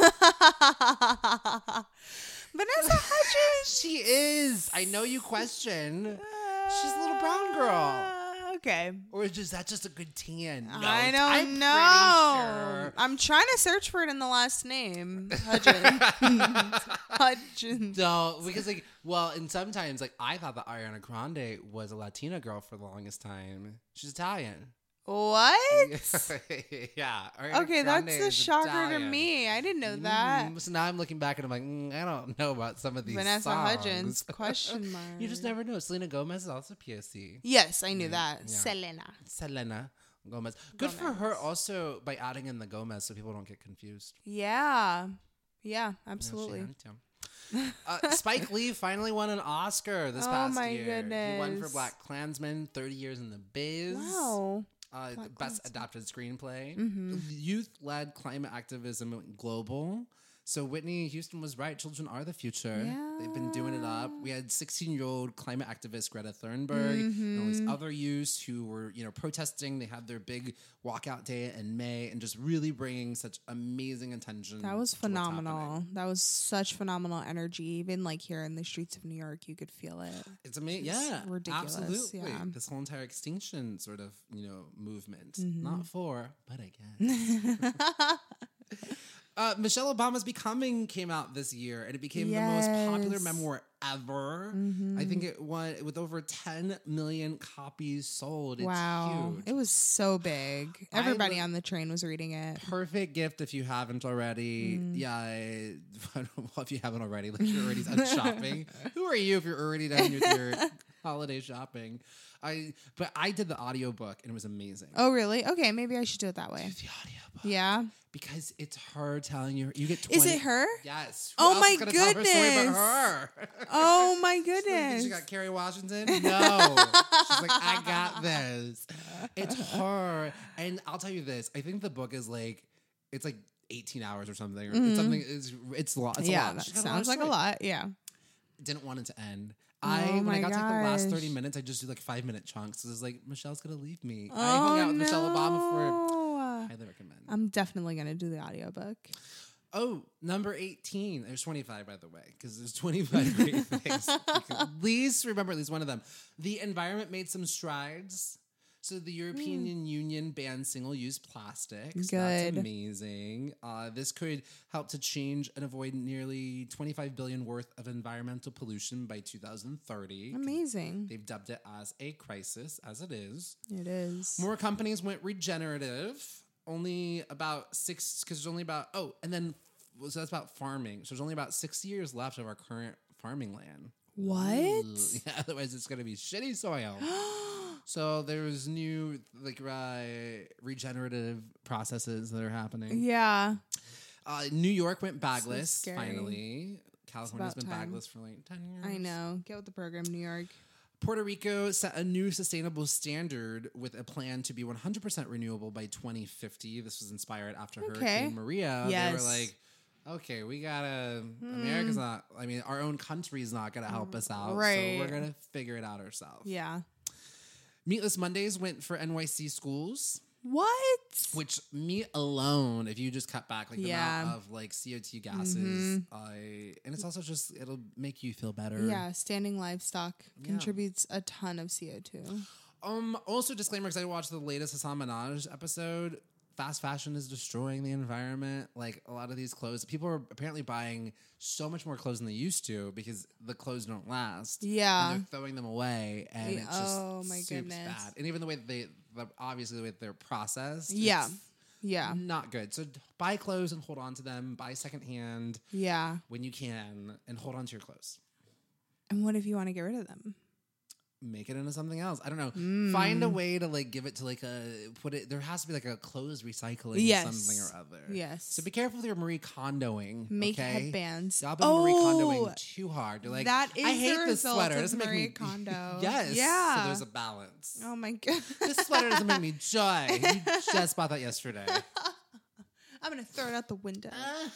Vanessa Hudgens. She is. I know you question. She's a little brown girl. Uh, Okay. Or is just that just a good tan? No, I don't I'm know. pretty sure. I'm trying to search for it in the last name. Hudgens. Hudgens. No, because like, well, and sometimes like I thought that Ariana Grande was a Latina girl for the longest time. She's Italian. What? Yeah. Ariana Okay, Grande that's a is shocker Italian. to me. I didn't know that. Mm, so now I'm looking back and I'm like, mm, I don't know about some of these Vanessa songs. Hudgens? Question mark. You just never know. Selena Gomez is also P O C. Yes, I knew that. yeah. Selena. Selena Gomez. Good for her also by adding in the Gomez so people don't get confused. Yeah. Yeah, Yeah, absolutely. she had to. uh, Spike Lee finally won an Oscar this Oh past my year. He won for goodness. Black Klansman, thirty years in the Biz. Wow. Uh, Black best Klansman. adapted screenplay. Mm-hmm. Youth-led climate activism went global. So Whitney Houston was right. Children are the future. They've been doing it up. We had sixteen-year-old climate activist Greta Thunberg and all these Mm-hmm. other youths who were, you know, protesting. They had their big walkout day in May and just really bringing such amazing attention. That was to what's happening. phenomenal. That was such phenomenal energy. Even like here in the streets of New York, you could feel it. It's amazing. It's Yeah, ridiculous, absolutely. yeah. This whole entire extinction sort of, you know, movement. Mm-hmm. Not for, but again. uh, Michelle Obama's Becoming came out this year, and it became the most popular Yes. memoir ever. Mm-hmm. I think it won with over ten million copies sold. It's Wow. huge. It was so big. I Everybody li- on the train was reading it. Perfect gift if you haven't already. Mm. Yeah, I, well, if you haven't already, like you're already done shopping. Who are you if you're already done with your holiday shopping? I but I did the audiobook and it was amazing. Oh, really? Okay, maybe I should do it that way. The audiobook. Yeah. Because it's her telling you you get twenty. Is it her? Yes. Who Oh else my is gonna tell her story goodness. but her? Oh my Did goodness. she got Kerry Washington? No. She's like, I got this. It's her. And I'll tell you this. I think the book is like, it's like eighteen hours or something. Or It's something, it's, it's a lot. It's yeah, a lot. that She's got sounds like a story. lot. Yeah. Didn't want it to end. I, Oh when I my got to like the last gosh. thirty minutes, I just do like five minute chunks. It was like, Michelle's going to leave me. I Oh, hung out with Michelle Obama for, no. highly recommend. I'm definitely going to do the audiobook. Oh, number eighteen. There's twenty-five, by the way, because there's twenty-five great things. You can at least remember at least one of them. The environment made some strides. So the European Union banned single-use plastics. That's Good. amazing. Uh, this could help to change and avoid nearly twenty-five billion dollars worth of environmental pollution by two thousand thirty. Amazing. They've dubbed it as a crisis, as it is. It is. More companies went regenerative. Only about six, because there's only about, oh, and then, so that's about farming. So there's only about six years left of our current farming land. What? Yeah, otherwise it's going to be shitty soil. So there's new like uh, regenerative processes that are happening. Yeah. Uh, New York went bagless scary. finally. California's about been time. bagless for like ten years. I know. Get with the program, New York. Puerto Rico set a new sustainable standard with a plan to be one hundred percent renewable by twenty fifty. This was inspired after Okay. Hurricane Maria. Yes. They were like, okay, we gotta, America's not, I mean, our own country's not gonna help us out. Right. So we're gonna figure it out ourselves. Yeah. Meatless Mondays went for N Y C schools, What? which meat alone, if you just cut back like the Yeah. amount of like C O two gases, I and it's also just, it'll make you feel better. Yeah, standing livestock contributes a ton of C O two. Um. Also, disclaimer, because I watched the latest Hassan Minaj episode. Fast fashion is destroying the environment. Like a lot of these clothes, people are apparently buying so much more clothes than they used to because the clothes don't last. Yeah. and they're throwing them away, and Yeah, it's just oh my soup's goodness. bad. And even the way that they, the, obviously the way that they're processed, Yeah. it's Yeah. not good. So buy clothes and hold on to them. Buy secondhand Yeah. when you can, and hold on to your clothes. And what if you want to get rid of them? Make it into something else. I don't know. Mm. Find a way to like give it to like a put it. There has to be like a clothes recycling Yes. something or other. Yes. So be careful with your Marie Kondoing. Make okay? headbands. Y'all been Oh, Marie Kondoing too hard. You're like, that is I hate the this result sweater. It of doesn't make Marie me Kondo. Yes. Yeah. So there's a balance. Oh my god. This sweater doesn't make me joy. You just bought that yesterday. I'm gonna throw it out the window.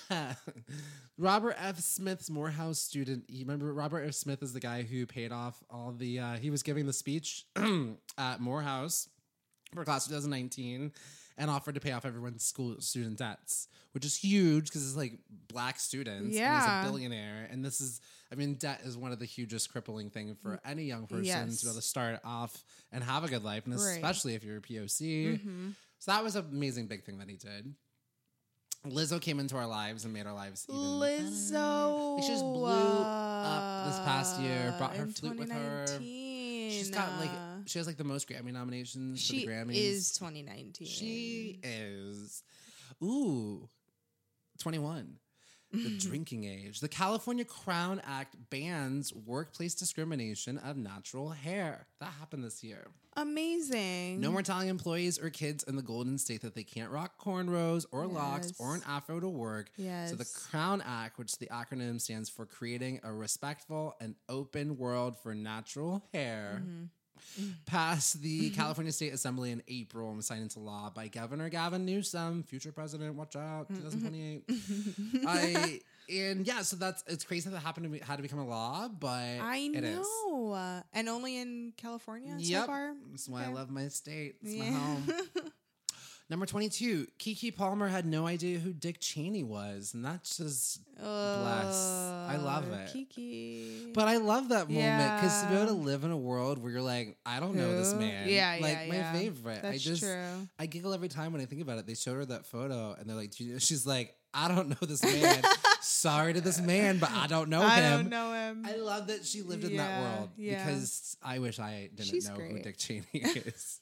Robert F. Smith's Morehouse student. You remember Robert F. Smith is the guy who paid off all the. Uh, he was giving the speech at Morehouse for class twenty nineteen and offered to pay off everyone's school student debts, which is huge because it's like black students. Yeah. And he's a billionaire, and this is. I mean, debt is one of the hugest crippling thing for any young person Yes. to be able to start off and have a good life, and Right. especially if you're a P O C. So that was an amazing big thing that he did. Lizzo came into our lives and made our lives even Lizzo. Like, she just blew up this past year, brought her in flute with her. twenty nineteen. She's got like she has like the most Grammy nominations she for the Grammys. is twenty nineteen. She is ooh twenty-one. The drinking age. The California Crown Act bans workplace discrimination of natural hair. That happened this year. Amazing. No more telling employees or kids in the Golden State that they can't rock cornrows or locks Yes. or an afro to work. Yes. So the Crown Act, which the acronym stands for Creating a Respectful and Open World for Natural Hair, passed the California State Assembly in April and was signed into law by Governor Gavin Newsom, future president. Watch out, twenty twenty-eight. I and yeah, so that's it's crazy that happened to be, had to become a law, but I it is. know. Uh, and only in California so Yep. far? That's why I Okay. love my state. It's my Yeah. home. Number twenty-two, Keke Palmer had no idea who Dick Cheney was, and that's just bless. I love Uh, it. Kiki. But I love that moment because to be able to Yeah. live in a world where you're like, I don't know this Who? man. Yeah, like yeah, my yeah. favorite. I That's just, true. I giggle every time when I think about it. They showed her that photo, and they're like, Do you know? She's like, I don't know this man. Sorry to this man, but I don't know I him. don't know him. I love that she lived in that Yeah, world yeah. because I wish I didn't She's know who great. Dick Cheney is.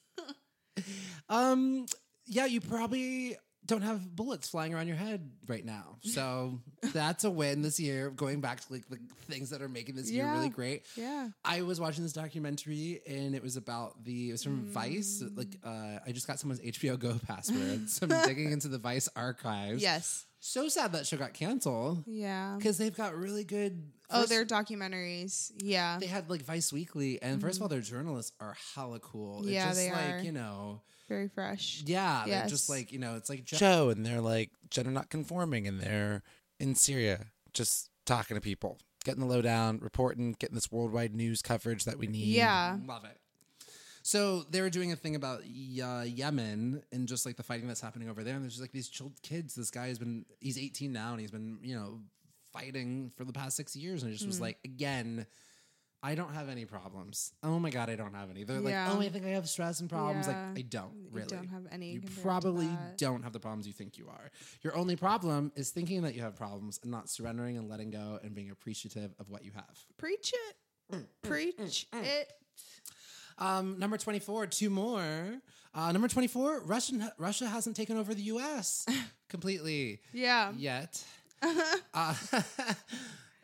um, yeah, you probably don't have bullets flying around your head right now, so that's a win this year. Going back to like the things that are making this year Yeah. really great. Yeah. I was watching this documentary and it was about the it was from Vice. Like, uh, I just got someone's H B O Go password, so I'm digging into the Vice archives. Yes. So sad that show got canceled Yeah. because they've got really good. Oh, first- they're documentaries. Yeah. they had like Vice Weekly, and first of all, their journalists are hella cool. Yeah, it's just they like, are. you know, Very fresh. yeah, they're just Yes. like, you know, it's like jo- show and they're like gender not conforming and they're in Syria just talking to people, getting the lowdown, reporting, getting this worldwide news coverage that we need. Yeah. love it. So they were doing a thing about uh, Yemen and just like the fighting that's happening over there. And there's just like these child kids. This guy has been, he's eighteen now and he's been, you know, fighting for the past six years. And it just was like, again, I don't have any problems. Oh my God, I don't have any. They're Yeah. like, oh, I think I have stress and problems. Yeah. Like, I don't You really. don't have any You compared to probably that. don't have the problems you think you are. Your only problem is thinking that you have problems and not surrendering and letting go and being appreciative of what you have. Preach it. Preach it. Um, number twenty-four, two more. Uh, number twenty-four, Russian, Russia hasn't taken over the U S completely Yeah. yet. uh,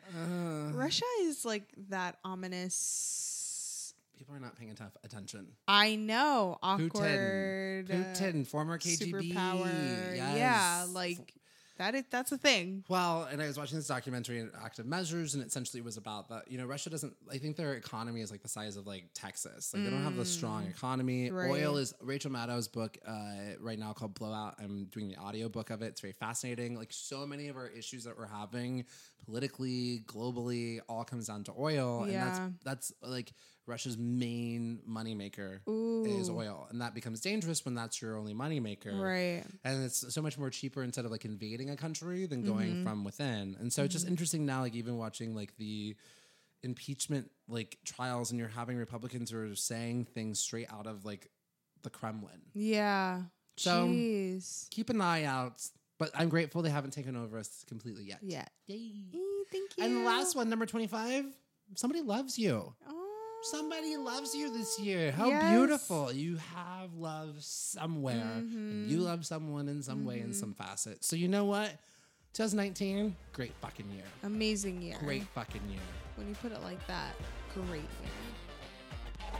Uh, Russia is like that ominous. people are not paying enough attention. I know. Putin. Awkward. uh, Putin, former K G B. Superpower. Yes. Yeah, like that is that's a thing. Well, and I was watching this documentary on active measures, and it essentially was about that. You know, Russia doesn't. I think their economy is like the size of like Texas. Like they don't have the strong economy. Right. Oil is Rachel Maddow's book uh, right now called Blowout. I'm doing the audiobook of it. It's very fascinating. Like so many of our issues that we're having politically, globally, all comes down to oil, Yeah. and that's that's like Russia's main moneymaker is oil, and that becomes dangerous when that's your only moneymaker. Right. And it's so much more cheaper instead of like invading a country than going Mm-hmm. from within. And so it's just interesting now, like even watching like the impeachment like trials, and you're having Republicans who are saying things straight out of like the Kremlin. Yeah. So- Jeez. Keep an eye out. But I'm grateful they haven't taken over us completely yet. Yeah. Yay. Eh, Thank you. And the last one, number twenty-five, somebody loves you. Oh. Somebody loves you this year. How Yes. beautiful. You have love somewhere. Mm-hmm. And you love someone in some way, in some facet. So you know what? twenty nineteen, great fucking year. Amazing year. Great fucking year. When you put it like that, great year.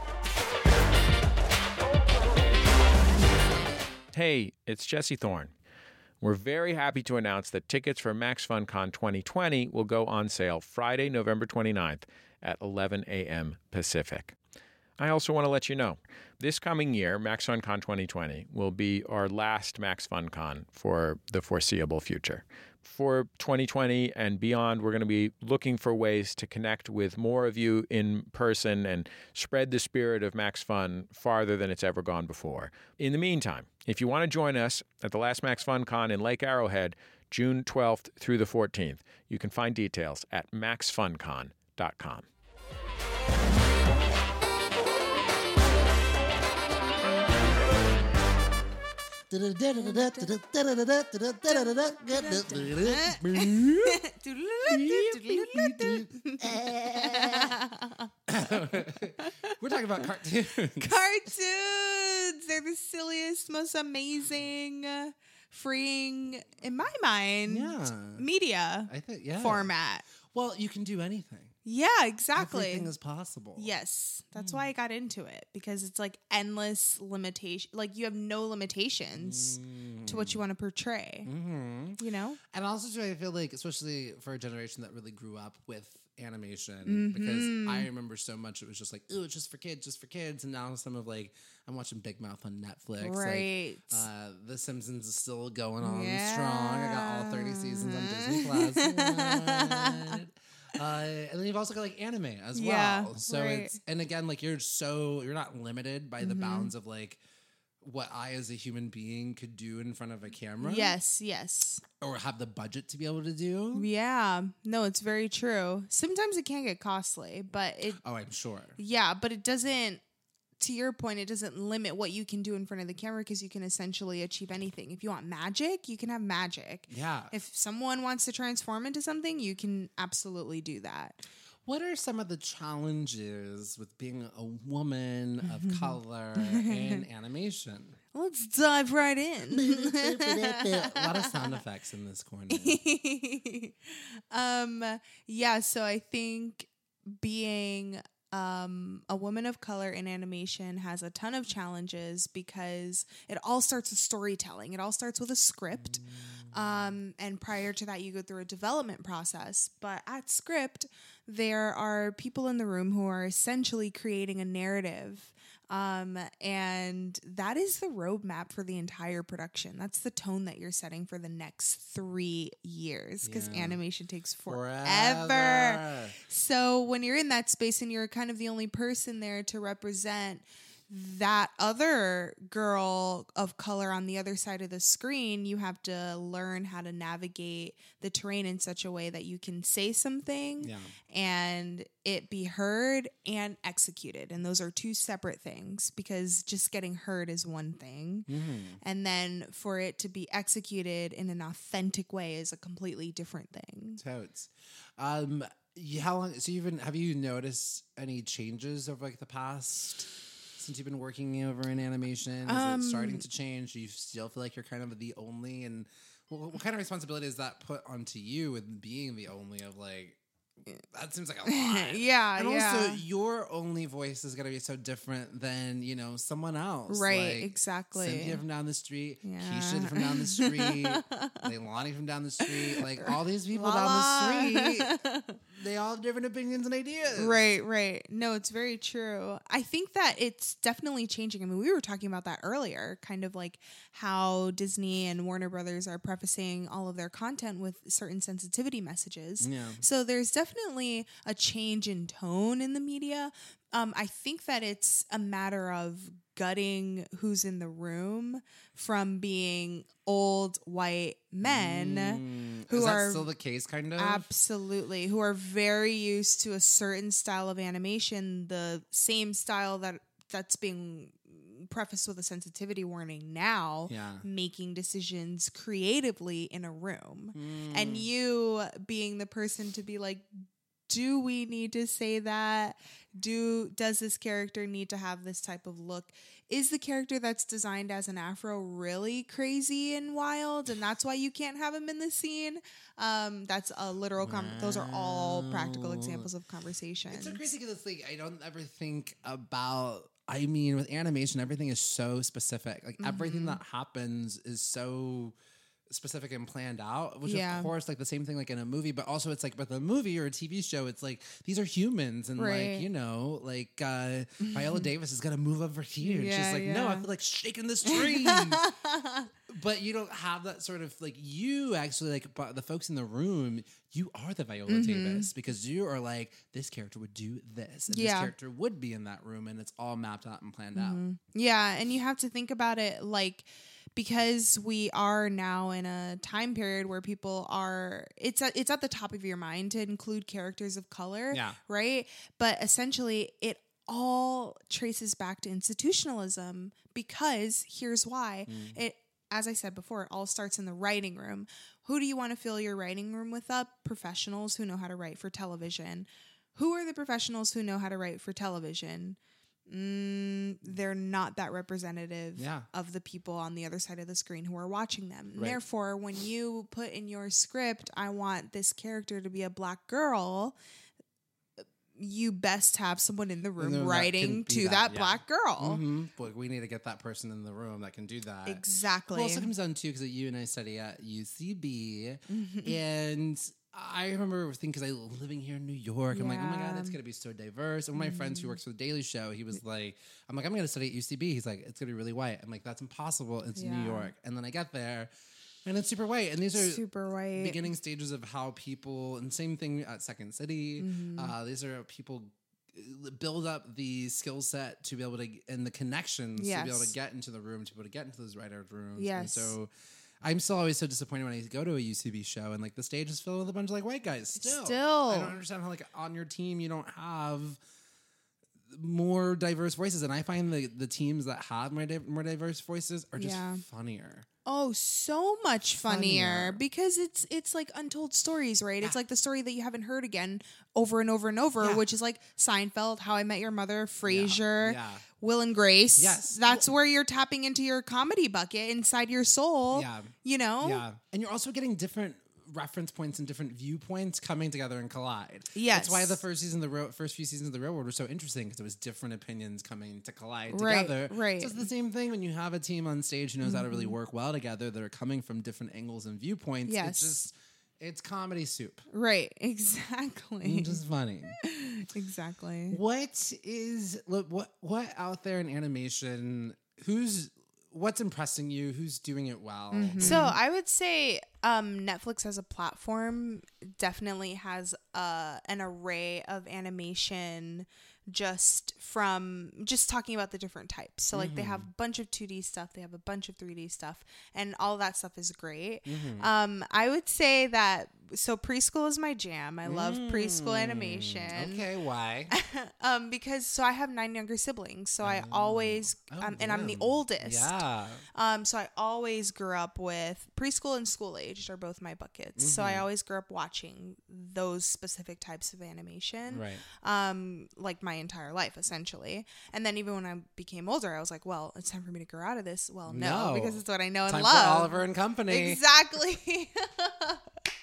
Hey, it's Jesse Thorne. We're very happy to announce that tickets for MaxFunCon twenty twenty will go on sale Friday, November twenty-ninth at eleven a.m. Pacific. I also want to let you know, this coming year, MaxFunCon twenty twenty will be our last MaxFunCon for the foreseeable future. For twenty twenty and beyond, we're going to be looking for ways to connect with more of you in person and spread the spirit of Max Fun farther than it's ever gone before. In the meantime, if you want to join us at the last MaxFunCon in Lake Arrowhead, June twelfth through the fourteenth, you can find details at max fun con dot com. We're talking about cartoons. Cartoons! They're the silliest, most amazing, uh, freeing, in my mind, Yeah. media I think, yeah. format. Well, you can do anything. Yeah, exactly. Everything is possible. Yes, that's why I got into it, because it's like endless limitation. Like you have no limitations to what you want to portray. Mm-hmm. You know? And also, too, I feel like, especially for a generation that really grew up with animation, because I remember so much, it was just like, oh, it's just for kids, just for kids. And now some of like, I'm watching Big Mouth on Netflix. Right. Like, uh, The Simpsons is still going on Yeah. strong. I got all thirty seasons on Disney Plus. What? Uh, and then you've also got like anime as Yeah, well. So right. it's, and again, like you're so, you're not limited by the bounds of like what I as a human being could do in front of a camera. Yes, yes. Or have the budget to be able to do. Yeah. No, it's very true. Sometimes it can get costly, but it, Oh, I'm sure. yeah, but it doesn't, to your point, it doesn't limit what you can do in front of the camera, because you can essentially achieve anything. If you want magic, you can have magic. Yeah. If someone wants to transform into something, you can absolutely do that. What are some of the challenges with being a woman of color in animation? Let's dive right in. A lot of sound effects in this corner. um, yeah, so I think being um, a woman of color in animation has a ton of challenges, because it all starts with storytelling. It all starts with a script. Um, and prior to that, you go through a development process. But at script, there are people in the room who are essentially creating a narrative. Um, and that is the roadmap for the entire production. That's the tone that you're setting for the next three years, because Yeah. animation takes forever. Forever. So when you're in that space and you're kind of the only person there to represent that other girl of color on the other side of the screen, you have to learn how to navigate the terrain in such a way that you can say something Yeah. and it be heard and executed. And those are two separate things, because just getting heard is one thing. And then for it to be executed in an authentic way is a completely different thing. Totes. Um, you- how long? So you've been? Have you noticed any changes over like the past? Since you've been working over in animation, is Um, it starting to change? Do you still feel like you're kind of the only? And what, what kind of responsibility is that put onto you with being the only of like that seems like a lot. yeah, and yeah. also, your only voice is gonna be so different than you know someone else. Right, like exactly. Cynthia from down the street, Yeah. Keisha from down the street, Leilani from down the street. Like all these people La down la. the street, they all have different opinions and ideas. Right, right. No, it's very true. I think that it's definitely changing. I mean, we were talking about that earlier, kind of like how Disney and Warner Brothers are prefacing all of their content with certain sensitivity messages. Yeah. So there's definitely a change in tone in the media. Um, I think that it's a matter of gutting who's in the room from being old white men Mm. who is that are still the case? Kind of. absolutely who are very used to a certain style of animation, the same style that that's being prefaced with a sensitivity warning now, Yeah. making decisions creatively in a room. Mm. And you being the person to be like, do we need to say that? Do does this character need to have this type of look? Is the character that's designed as an afro really crazy and wild, and that's why you can't have him in the scene? Um, that's a literal. Com- those are all practical examples of conversations. It's so crazy because it's like I don't ever think about. I mean, with animation, everything is so specific. Like everything that happens is so specific and planned out, which Yeah. of course, like the same thing like in a movie, but also it's like with a movie or a T V show, it's like these are humans and Right. like, you know, like uh, Viola Davis is gonna move over here. And Yeah, she's like, no, I yeah. feel like shaking this tree. But you don't have that sort of like you actually like but the folks in the room, you are the Viola Mm-hmm. Davis because you are like this character would do this and Yeah. this character would be in that room and it's all mapped out and planned out. Yeah, and you have to think about it like because we are now in a time period where people are it's at, it's at the top of your mind to include characters of color, Yeah. right? But essentially it all traces back to institutionalism because here's why. It as I said before, it all starts in the writing room. Who do you want to fill your writing room with up? Professionals who know how to write for television. Who are the professionals who know how to write for television? Mm, they're not that representative Yeah. of the people on the other side of the screen who are watching them. Right. Therefore, when you put in your script, I want this character to be a black girl, you best have someone in the room then that writing can be to that, that, yeah. black girl. Mm-hmm. But we need to get that person in the room that can do that. Exactly. Well, also comes down to because you and I study at U C B, Mm-hmm. and I remember thinking because I live living here in New York, I'm like, oh my god, Yeah. it's gonna be so diverse. And one of my friends who works for the Daily Show, he was like, I'm like, I'm gonna study at U C B. He's like, it's gonna be really white. I'm like, that's impossible. It's Yeah. New York. And then I get there, and it's super white. And these are Super white. beginning stages of how people, and same thing at Second City. Mm-hmm. Uh, these are people uh, build up the skill set to be able to and the connections to be able Yes. to get into the room, to be able to get into those writers' rooms. Yes. And so I'm still always so disappointed when I go to a U C B show and like the stage is filled with a bunch of like white guys. Still, Still. I don't understand how like on your team you don't have more diverse voices, and I find the the teams that have more di- more diverse voices are just Yeah. funnier. Oh, so much funnier, Funnier. because it's it's like untold stories, right? It's like the story that you haven't heard again over and over and over, Yeah. which is like Seinfeld, How I Met Your Mother, Frasier, Yeah. Will and Grace. Yes. That's where you're tapping into your comedy bucket inside your soul. Yeah. You know? Yeah, and you're also getting different reference points and different viewpoints coming together and collide. Yes. That's why the first season, of the Real- first few seasons of the Real World were so interesting because it was different opinions coming to collide Right, together. right. So it's the same thing when you have a team on stage who knows how to really work well together. That are coming from different angles and viewpoints. Yes. It's just it's comedy soup. Right. Exactly. It's just funny. Exactly. What is look, what what out there in animation? Who's what's impressing you? Who's doing it well? So I would say um, Netflix as a platform definitely has uh, an array of animation just from just talking about the different types. So like they have a bunch of two D stuff, they have a bunch of three D stuff, and all that stuff is great. Um, I would say that so preschool is my jam. I love preschool animation. Okay, why? Um, because so I have nine younger siblings, so I always Oh, um, and I'm the damn. oldest. Yeah. Um, so I always grew up with preschool and school aged are both my buckets. So I Mm-hmm. always grew up watching those specific types of animation. Right. Um, like my entire life essentially. And then even when I became older, I was like, well, it's time for me to grow out of this. Well, no, No. because it's what I know and Time love. for Oliver and Company. Exactly.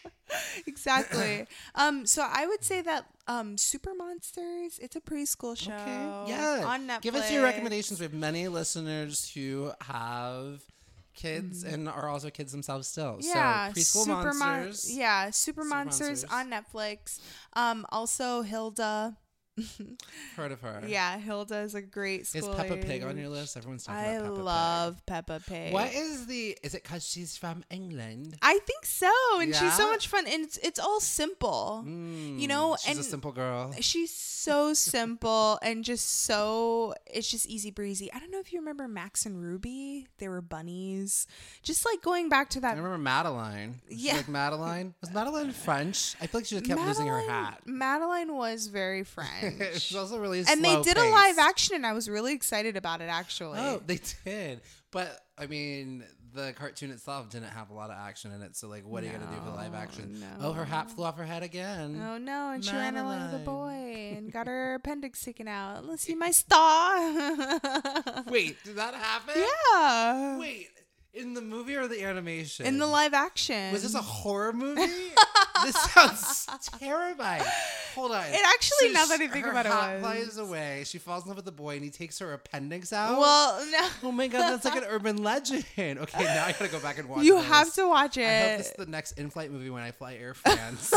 Exactly. Um, so I would say that um, Super Monsters, it's a preschool show. Okay. Yeah. On Netflix. Give us your recommendations. We have many listeners who have kids and are also kids themselves still. Yeah. So preschool Super Mon- monsters. yeah. Super, Super Monsters, Monsters. on Netflix. Um, also Hilda. Heard of her. Yeah, Hilda is a great school. Is Peppa Pig on age. your list? Everyone's talking I about Peppa love Peppa Pig. Pig. What is the? Is it because she's from England? I think so, and she's so Yeah? much fun, and it's it's all simple, Mm, you know. she's and a simple girl. she's so simple and just so it's just easy breezy. I don't know if you remember Max and Ruby; they were bunnies. Just like going back to I that. remember Madeline. Was she Yeah. like Madeline. Was Madeline French? I feel like she just kept losing her Madeline- hat. Madeline was very French, She's also really and they slow did a paced. live action, and I was really excited about it. Actually, Oh, they did. But I mean, the cartoon itself didn't have a lot of action in it. So, like, what are you gonna do for live action? no. Oh, her hat flew off her head again. Oh no, and she ran away with a Madeline. boy and got her appendix taken out. Let's see my star. Wait, did that happen? Yeah. Wait, in the movie or the animation? In the live action. Was this a horror movie? This sounds terrifying. Hold on. It actually, now that I think her about it, hat was. flies away. She falls in love with the boy, and he takes her appendix out. Well, no. Oh my god, that's like an urban legend. Okay, now I gotta go back and watch. You this. have to watch I hope this is it. the next in-flight movie when I fly Air France.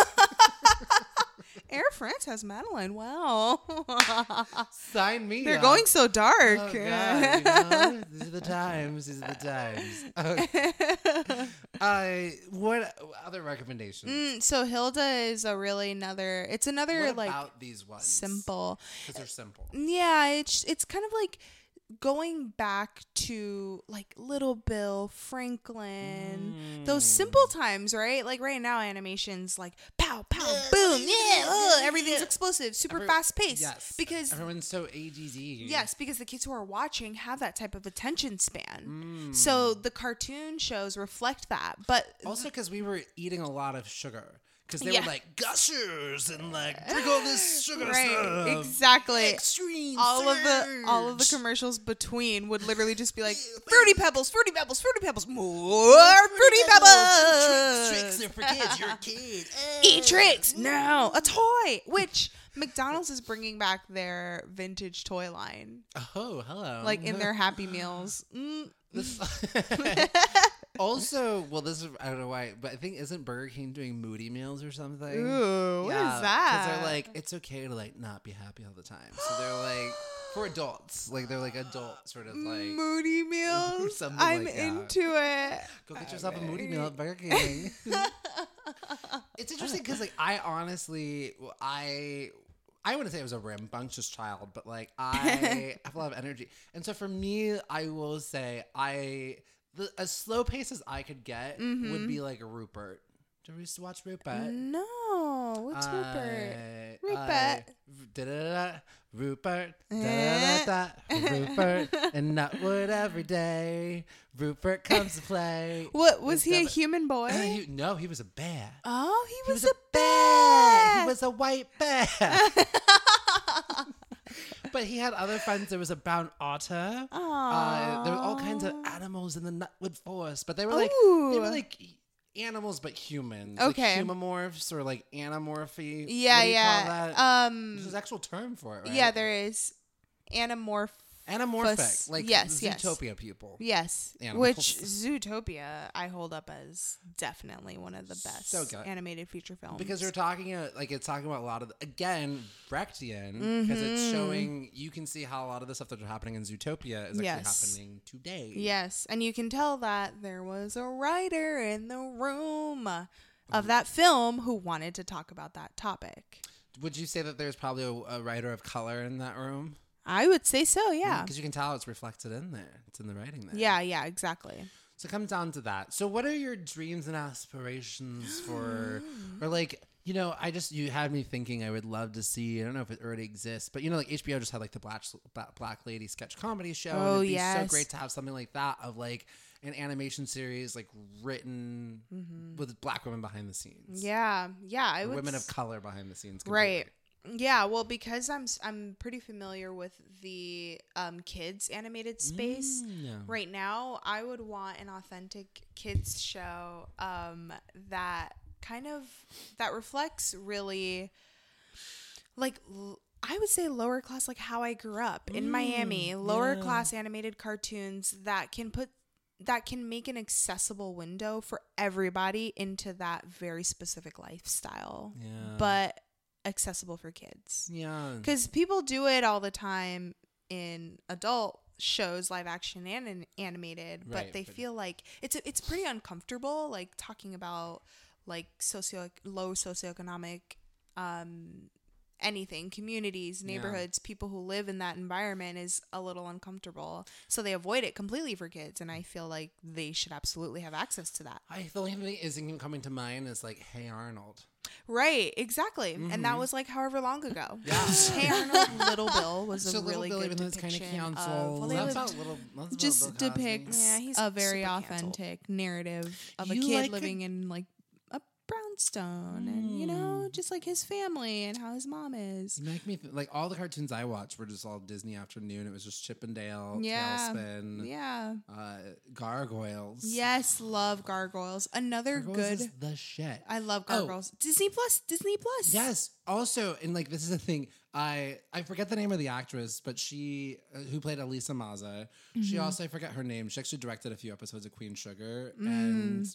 Air France has Madeline. Wow. Sign me. They're up. going so dark. Oh god, you know, these are the times. These are the times. Okay. uh, what other recommendations? Mm, so Hilda is a really another. It's another what like about these ones? simple. Because they're simple. Yeah, it's it's kind of like going back to like Little Bill, Franklin, those simple times, right? Like right now, animation's like pow, pow, boom, yeah, oh, everything's explosive, super Every- fast paced. Yes. Because everyone's so A D D. yes, because the kids who are watching have that type of attention span. Mm. So the cartoon shows reflect that. But Also, because we were eating a lot of sugar. Because they Yeah. were like gushers and like drink all this sugar right, stuff. exactly. Extreme all of the all of the surge. commercials between would literally just be like fruity pebbles, fruity pebbles, fruity pebbles, more fruity pebbles. Tricks, tricks, they're for kids. You're a kid. Eat tricks. No, a toy. Which McDonald's is bringing back their vintage toy line, Oh, hello. like in their Happy Meals. Mm. This- also, well, this is I don't know why, but I think isn't Burger King doing Moody Meals or something? Ooh, what is Because that? they're like, it's okay to like not be happy all the time. So they're like for adults, like they're like adult sort of like. Moody Meals. Something I'm like that. into it. Go get yourself a Moody Meal at Burger King. It's interesting because, like, I honestly, well, I, I wouldn't say I was a rambunctious child, but like I have a lot of energy, and so for me, I will say I, the as slow pace as I could get would be like a Rupert. Did you used to watch Rupert? No, what's Rupert? I- Rupert. I- da-da-da-da, Rupert, da-da-da-da, Rupert, and Nutwood every day. Rupert comes to play. What was he a Instead- human boy? Uh, he- no, he was a bear. Oh, he, He was, was a bear. bear. He was a white bear. But he had other friends. There was a brown otter. Uh, there were all kinds of animals in the Nutwood Forest, but they were like they were Ooh. like animals, but humans. Okay. like humomorphs or like anamorphy. Yeah, what do you yeah. Call that? Um, There's an actual term for it, right? yeah, there is anamorph. Anamorphic, Fus- like yes, yes. Zootopia people. Yes, Animals. which Zootopia I hold up as definitely one of the best So good. animated feature films. Because they're talking uh, like it's talking about a lot of again Brechtian because it's Mm-hmm. showing you can see how a lot of the stuff that are happening in Zootopia is actually Yes. happening today. yes, and you can tell that there was a writer in the room of that film who wanted to talk about that topic. Would you say that there's probably a, a writer of color in that room? I would say so, yeah. Because you can tell it's reflected in there. It's in the writing there. Yeah, yeah, exactly. So it comes down to that. So what are your dreams and aspirations for, or like, you know, I just, you had me thinking I would love to see, I don't know if it already exists, but you know, like H B O just had like the Black, Black, Black Lady sketch comedy show. Oh, and it'd be yes. so great to have something like that of like an animation series like written with black women behind the scenes. Yeah, yeah, I Or would women s- of color behind the scenes. Right. completely. Yeah, well, because I'm s- I'm pretty familiar with the um, kids animated space Mm, yeah. right now. I would want an authentic kids show um, that kind of that reflects really like l- I would say lower class, like how I grew up in Miami, lower yeah. class animated cartoons that can put that can make an accessible window for everybody into that very specific lifestyle, Yeah. but accessible for kids. Yeah. Because people do it all the time in adult shows, live action and an animated, but Right, they but- feel like it's it's pretty uncomfortable, like talking about like socio low socioeconomic um anything, communities, neighborhoods, people who live in that environment is a little uncomfortable, so they avoid it completely for kids, and I feel like they should absolutely have access to that. I the only thing that isn't coming to mind is like Hey Arnold. Right, exactly. And that was like however long ago. Yeah. Hey Arnold, Little Bill was a So Little really Bill, good even though it's kind of depiction council, of, well, they that's lived- about little. That's just about Bill Cosby. depicts Yeah, he's a very super canceled. authentic narrative of a You kid like a- living in like a brownstone, and you know, just like his family and how his mom is. You make me th- like all the cartoons I watched were just all Disney Afternoon. It was just Chip and Dale, Yeah. Tailspin, Yeah. uh, Gargoyles. Yes, love Gargoyles. Another Gargoyles good. is the shit. I love Oh. Gargoyles. Disney Plus. Disney Plus. Yes. Also, and like this is the thing, I I forget the name of the actress, but she uh, who played Elisa Maza. She Mm-hmm. also I forget her name. She actually directed a few episodes of Queen Sugar, Mm. and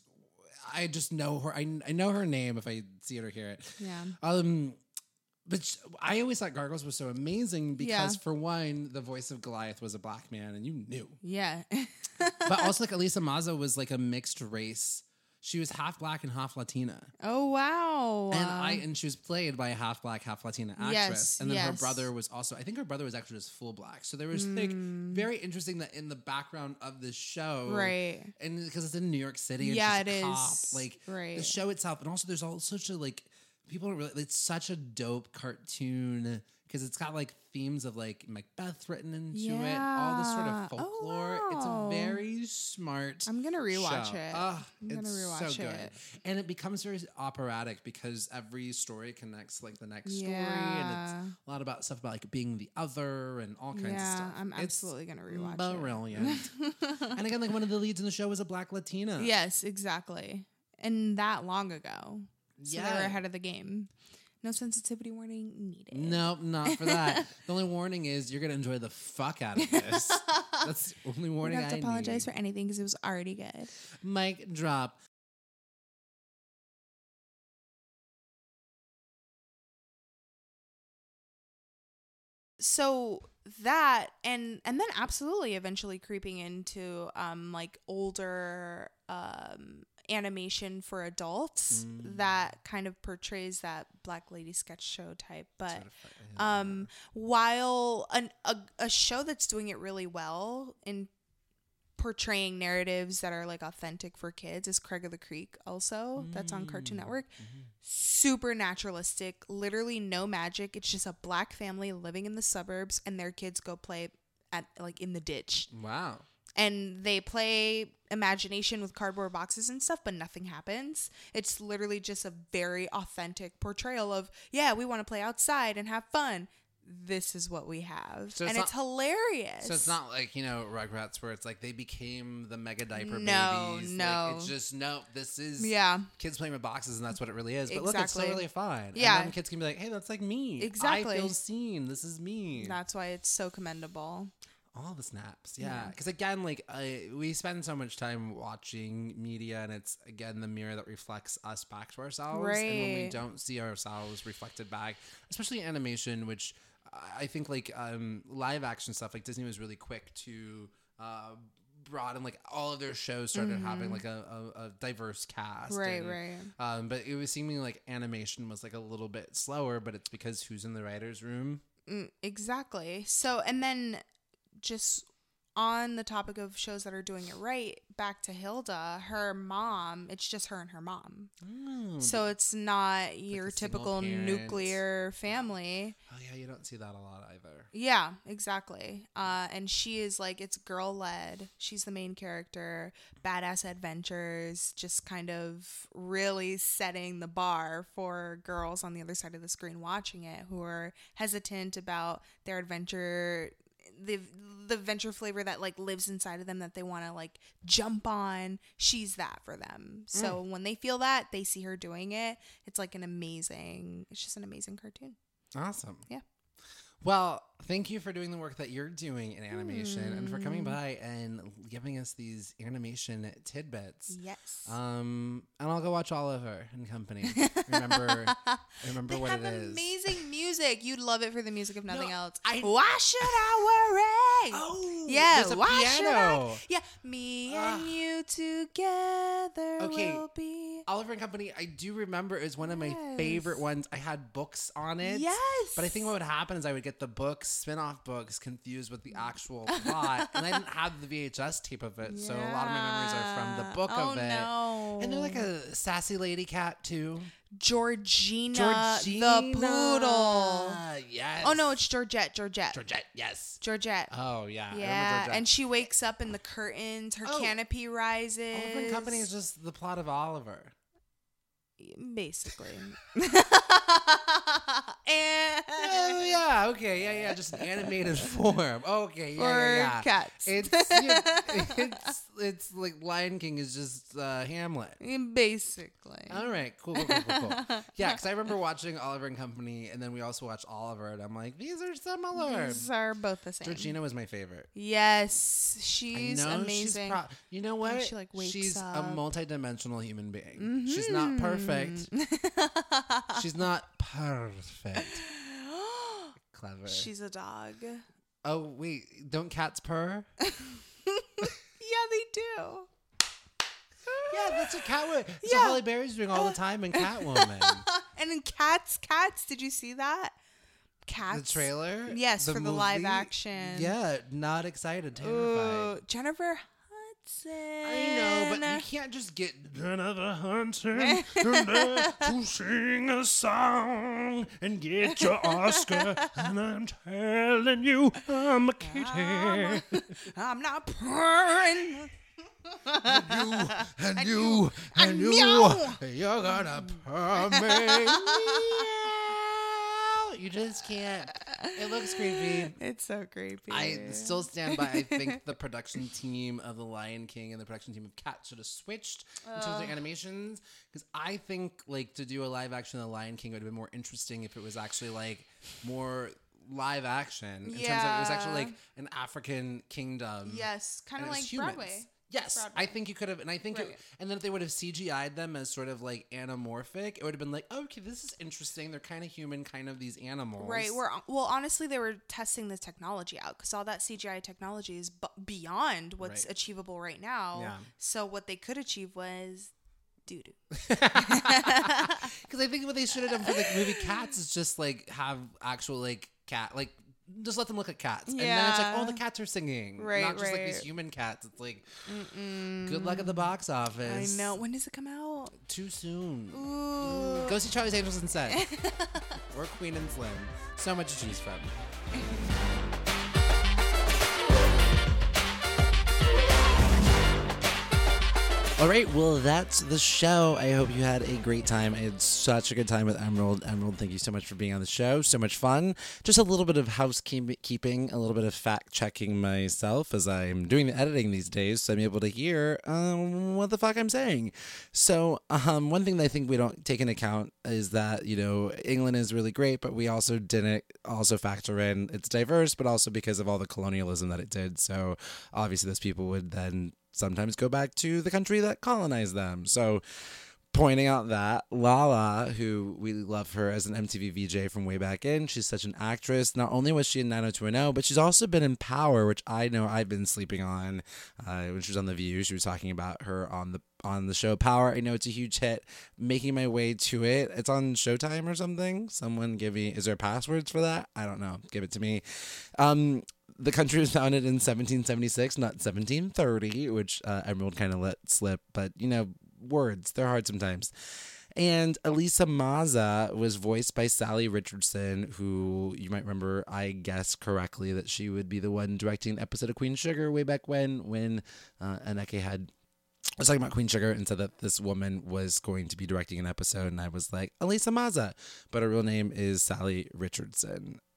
I just know her. I I know her name if I see it or hear it. Yeah. Um, but sh- I always thought Gargoyles was so amazing because, Yeah. for one, the voice of Goliath was a black man, and you knew. Yeah. But also, like Elisa Maza was like a mixed race. She was half black and half Latina. Oh wow. And I and she was played by a half black, half Latina actress. Yes, and then her yes. brother was also I think her brother was actually just full black. So there was like very interesting that in the background of the show. Mm. Right. And because it's in New York City and Yeah, she's a it cop, is. like Right. the show itself. And also there's all such a like people don't really it's such a dope cartoon because it's got like themes of like Macbeth written into it, all this sort Yeah. of Oh, folklore. wow. It's a very smart I'm gonna rewatch show. it. Ah, I'm gonna it's rewatch so good. it. And it becomes very operatic because every story connects like the next story, and Yeah. it's a lot about stuff about like being the other and all kinds of Yeah, stuff. I'm It's absolutely gonna rewatch it. brilliant. And again, like one of the leads in the show was a black Latina. Yes, exactly. And that long ago. So they Yeah. were ahead of the game. No sensitivity warning needed. Nope, not for that. The only warning is you're gonna enjoy the fuck out of this. That's the only We warning don't have to I apologize need. for anything because it was already good. Mic drop. So that and and then absolutely eventually creeping into um like older um animation for adults Mm. that kind of portrays that black lady sketch show type, but Sort of, yeah. um while an, a, a show that's doing it really well in portraying narratives that are like authentic for kids is Craig of the Creek also. That's on Cartoon Network. Super naturalistic, literally no magic. It's just a black family living in the suburbs and their kids go play at like in the ditch. Wow. And they play imagination with cardboard boxes and stuff, but nothing happens. It's literally just a very authentic portrayal of, yeah, we want to play outside and have fun. This is what we have. So it's and not- it's hilarious. So it's not like, you know, Rugrats where it's like they became the mega diaper No, babies. no. Like, it's just, no, this is Yeah. kids playing with boxes and that's what it really is. But look, it's still Exactly. really fun. Yeah. And then kids can be like, hey, that's like me. Exactly. I feel seen. This is me. That's why it's so commendable. All the snaps. Yeah. Because again, like I, we spend so much time watching media and it's, again, the mirror that reflects us back to ourselves. And when we Right. don't see ourselves reflected back, especially animation, which I think like um, live action stuff, like Disney was really quick to uh, broaden, like all of their shows started having like a, a, a diverse cast. Mm-hmm. Right, and, right. Um, but it was seeming like animation was like a little bit slower, but it's because who's in the writer's room? Mm, exactly. So, and then just on the topic of shows that are doing it right, back to Hilda, her mom, it's just her and her mom. Oh, So it's not your a single typical parent. nuclear family. oh yeah, you don't see that a lot either. Yeah, exactly. Uh, and she is like, it's girl led. She's the main character, badass adventures, just kind of really setting the bar for girls on the other side of the screen watching it who are hesitant about their adventure the the adventure flavor that like lives inside of them that they want to like jump on. She's that for them. So mm. when they feel that, they see her doing it. It's like an amazing. It's just an amazing cartoon. Awesome. Yeah. Well, thank you for doing the work that you're doing in animation mm. and for coming by and giving us these animation tidbits. Yes. Um, and I'll go watch Oliver and Company. Remember, remember they what have it is. Amazing music. You'd love it for the music if nothing no, else. I, Why should I worry? Oh, yeah. There's a why piano. should I? Yeah. Me and uh, you together okay. will be. Oliver and Company. I do remember it was one of my yes. favorite ones. I had books on it. Yes. But I think what would happen is I would get the books, spin-off books, confused with the actual plot, and I didn't have the V H S tape of it, yeah. so a lot of my memories are from the book oh, of it. No. And they're like a sassy lady cat too. Georgina, Georgina, the poodle. Yes. Oh no, it's Georgette. Georgette. Georgette. Yes. Georgette. Oh yeah. Yeah, and she wakes up in the curtains. Her oh. canopy rises. Oliver and Company is just the plot of Oliver. Basically. and oh, yeah, okay, yeah, yeah, just an animated form. Okay, yeah, or yeah, yeah. cats. It's, yeah, it's it's like Lion King is just uh, Hamlet. Basically. All right, cool, cool, cool, cool, cool. Yeah, because I remember watching Oliver and Company, and then we also watched Oliver, and I'm like, these are similar. These are both the same. Georgina was my favorite. Yes, she's I know amazing. She's pro- you know what? She like wakes she's up. a multi-dimensional human being. Mm-hmm. She's not perfect. She's not perfect. Clever. She's a dog. Oh, wait. Don't cats purr? Yeah, they do. Yeah, that's what Catwoman. That's yeah. what Halle Berry's doing all the time in Catwoman. And in Cats, Cats, did you see that? Cats. The trailer? Yes, the for movie? the live action. Yeah, not excited. Terrified. Ooh, Jennifer Hudson. I know, but you can't just get Jennifer Hudson to sing a song and get your Oscar. And I'm telling you, I'm a kitty. I'm, I'm not purring. And you, and, and you, and, and you, you're gonna purr me. You just can't. It looks creepy. It's so creepy. I still stand by. I think the production team of The Lion King and the production team of Cats should have switched in terms of their animations. Because I think, like, to do a live action of The Lion King would have been more interesting if it was actually, like, more live action. In yeah. terms of it was actually, like, an African kingdom. Yes, kind of like humans. Broadway. Yes, Broadway. I think you could have, and I think, right. it, and then if they would have C G I'd them as sort of like anamorphic, it would have been like, oh, okay, this is interesting. They're kind of human, kind of these animals, right? We're well, honestly, they were testing this technology out because all that C G I technology is b- beyond what's right. achievable right now. Yeah. So what they could achieve was doo doo. Because I think what they should have done for the movie Cats is just like have actual like cat like. Just let them look at cats. And yeah. then it's like, oh, the cats are singing. Right, Not just right. like these human cats. It's like, Mm-mm. good luck at the box office. I know. When does it come out? Too soon. Ooh. Go see Charlie's Angels instead. Or Queen and Slim. So much to choose from. All right, well, that's the show. I hope you had a great time. I had such a good time with Emerald. Emerald, thank you so much for being on the show. So much fun. Just a little bit of housekeeping, a little bit of fact-checking myself as I'm doing the editing these days, so I'm able to hear um, what the fuck I'm saying. So um, one thing that I think we don't take into account is that, you know, England is really great, but we also didn't also factor in it's diverse, but also because of all the colonialism that it did. So obviously those people would then sometimes go back to the country that colonized them. So pointing out that Lala, who we love her as an M T V V J from way back in, she's such an actress. Not only was she in nine oh two one oh, but she's also been in Power, which I know I've been sleeping on. Uh, when she was on The View, she was talking about her on the on the show Power. I know it's a huge hit. Making my way to it. It's on Showtime or something. Someone give me, is there passwords for that? I don't know. Give it to me. Um, The country was founded in seventeen seventy-six, not seventeen thirty, which uh, Emerald kind of let slip. But, you know, words, they're hard sometimes. And Elisa Maza was voiced by Sally Richardson, who you might remember, I guessed correctly, that she would be the one directing an episode of Queen Sugar way back when, when uh, Aneke had... I was talking about Queen Sugar and said that this woman was going to be directing an episode, and I was like, Elisa Maza. But her real name is Sally Richardson.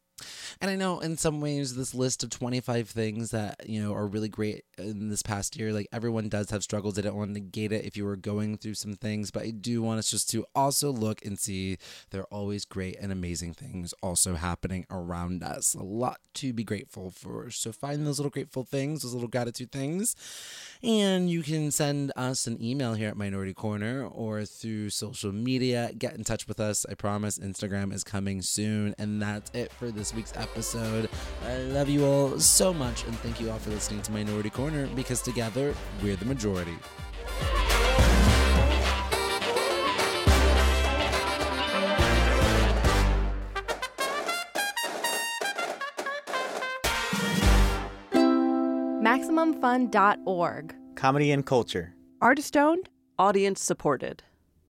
And I know in some ways this list of twenty-five things that, you know, are really great in this past year, like everyone does have struggles. I don't want to negate it if you were going through some things, but I do want us just to also look and see there are always great and amazing things also happening around us. A lot to be grateful for. So find those little grateful things, those little gratitude things, and you can send us an email here at Minority Corner or through social media. Get in touch with us. I promise Instagram is coming soon. And that's it for this week's episode. I love you all so much, and thank you all for listening to Minority Corner, because together we're the majority. Maximum Fun dot org. Comedy and culture. Artist owned. Audience supported.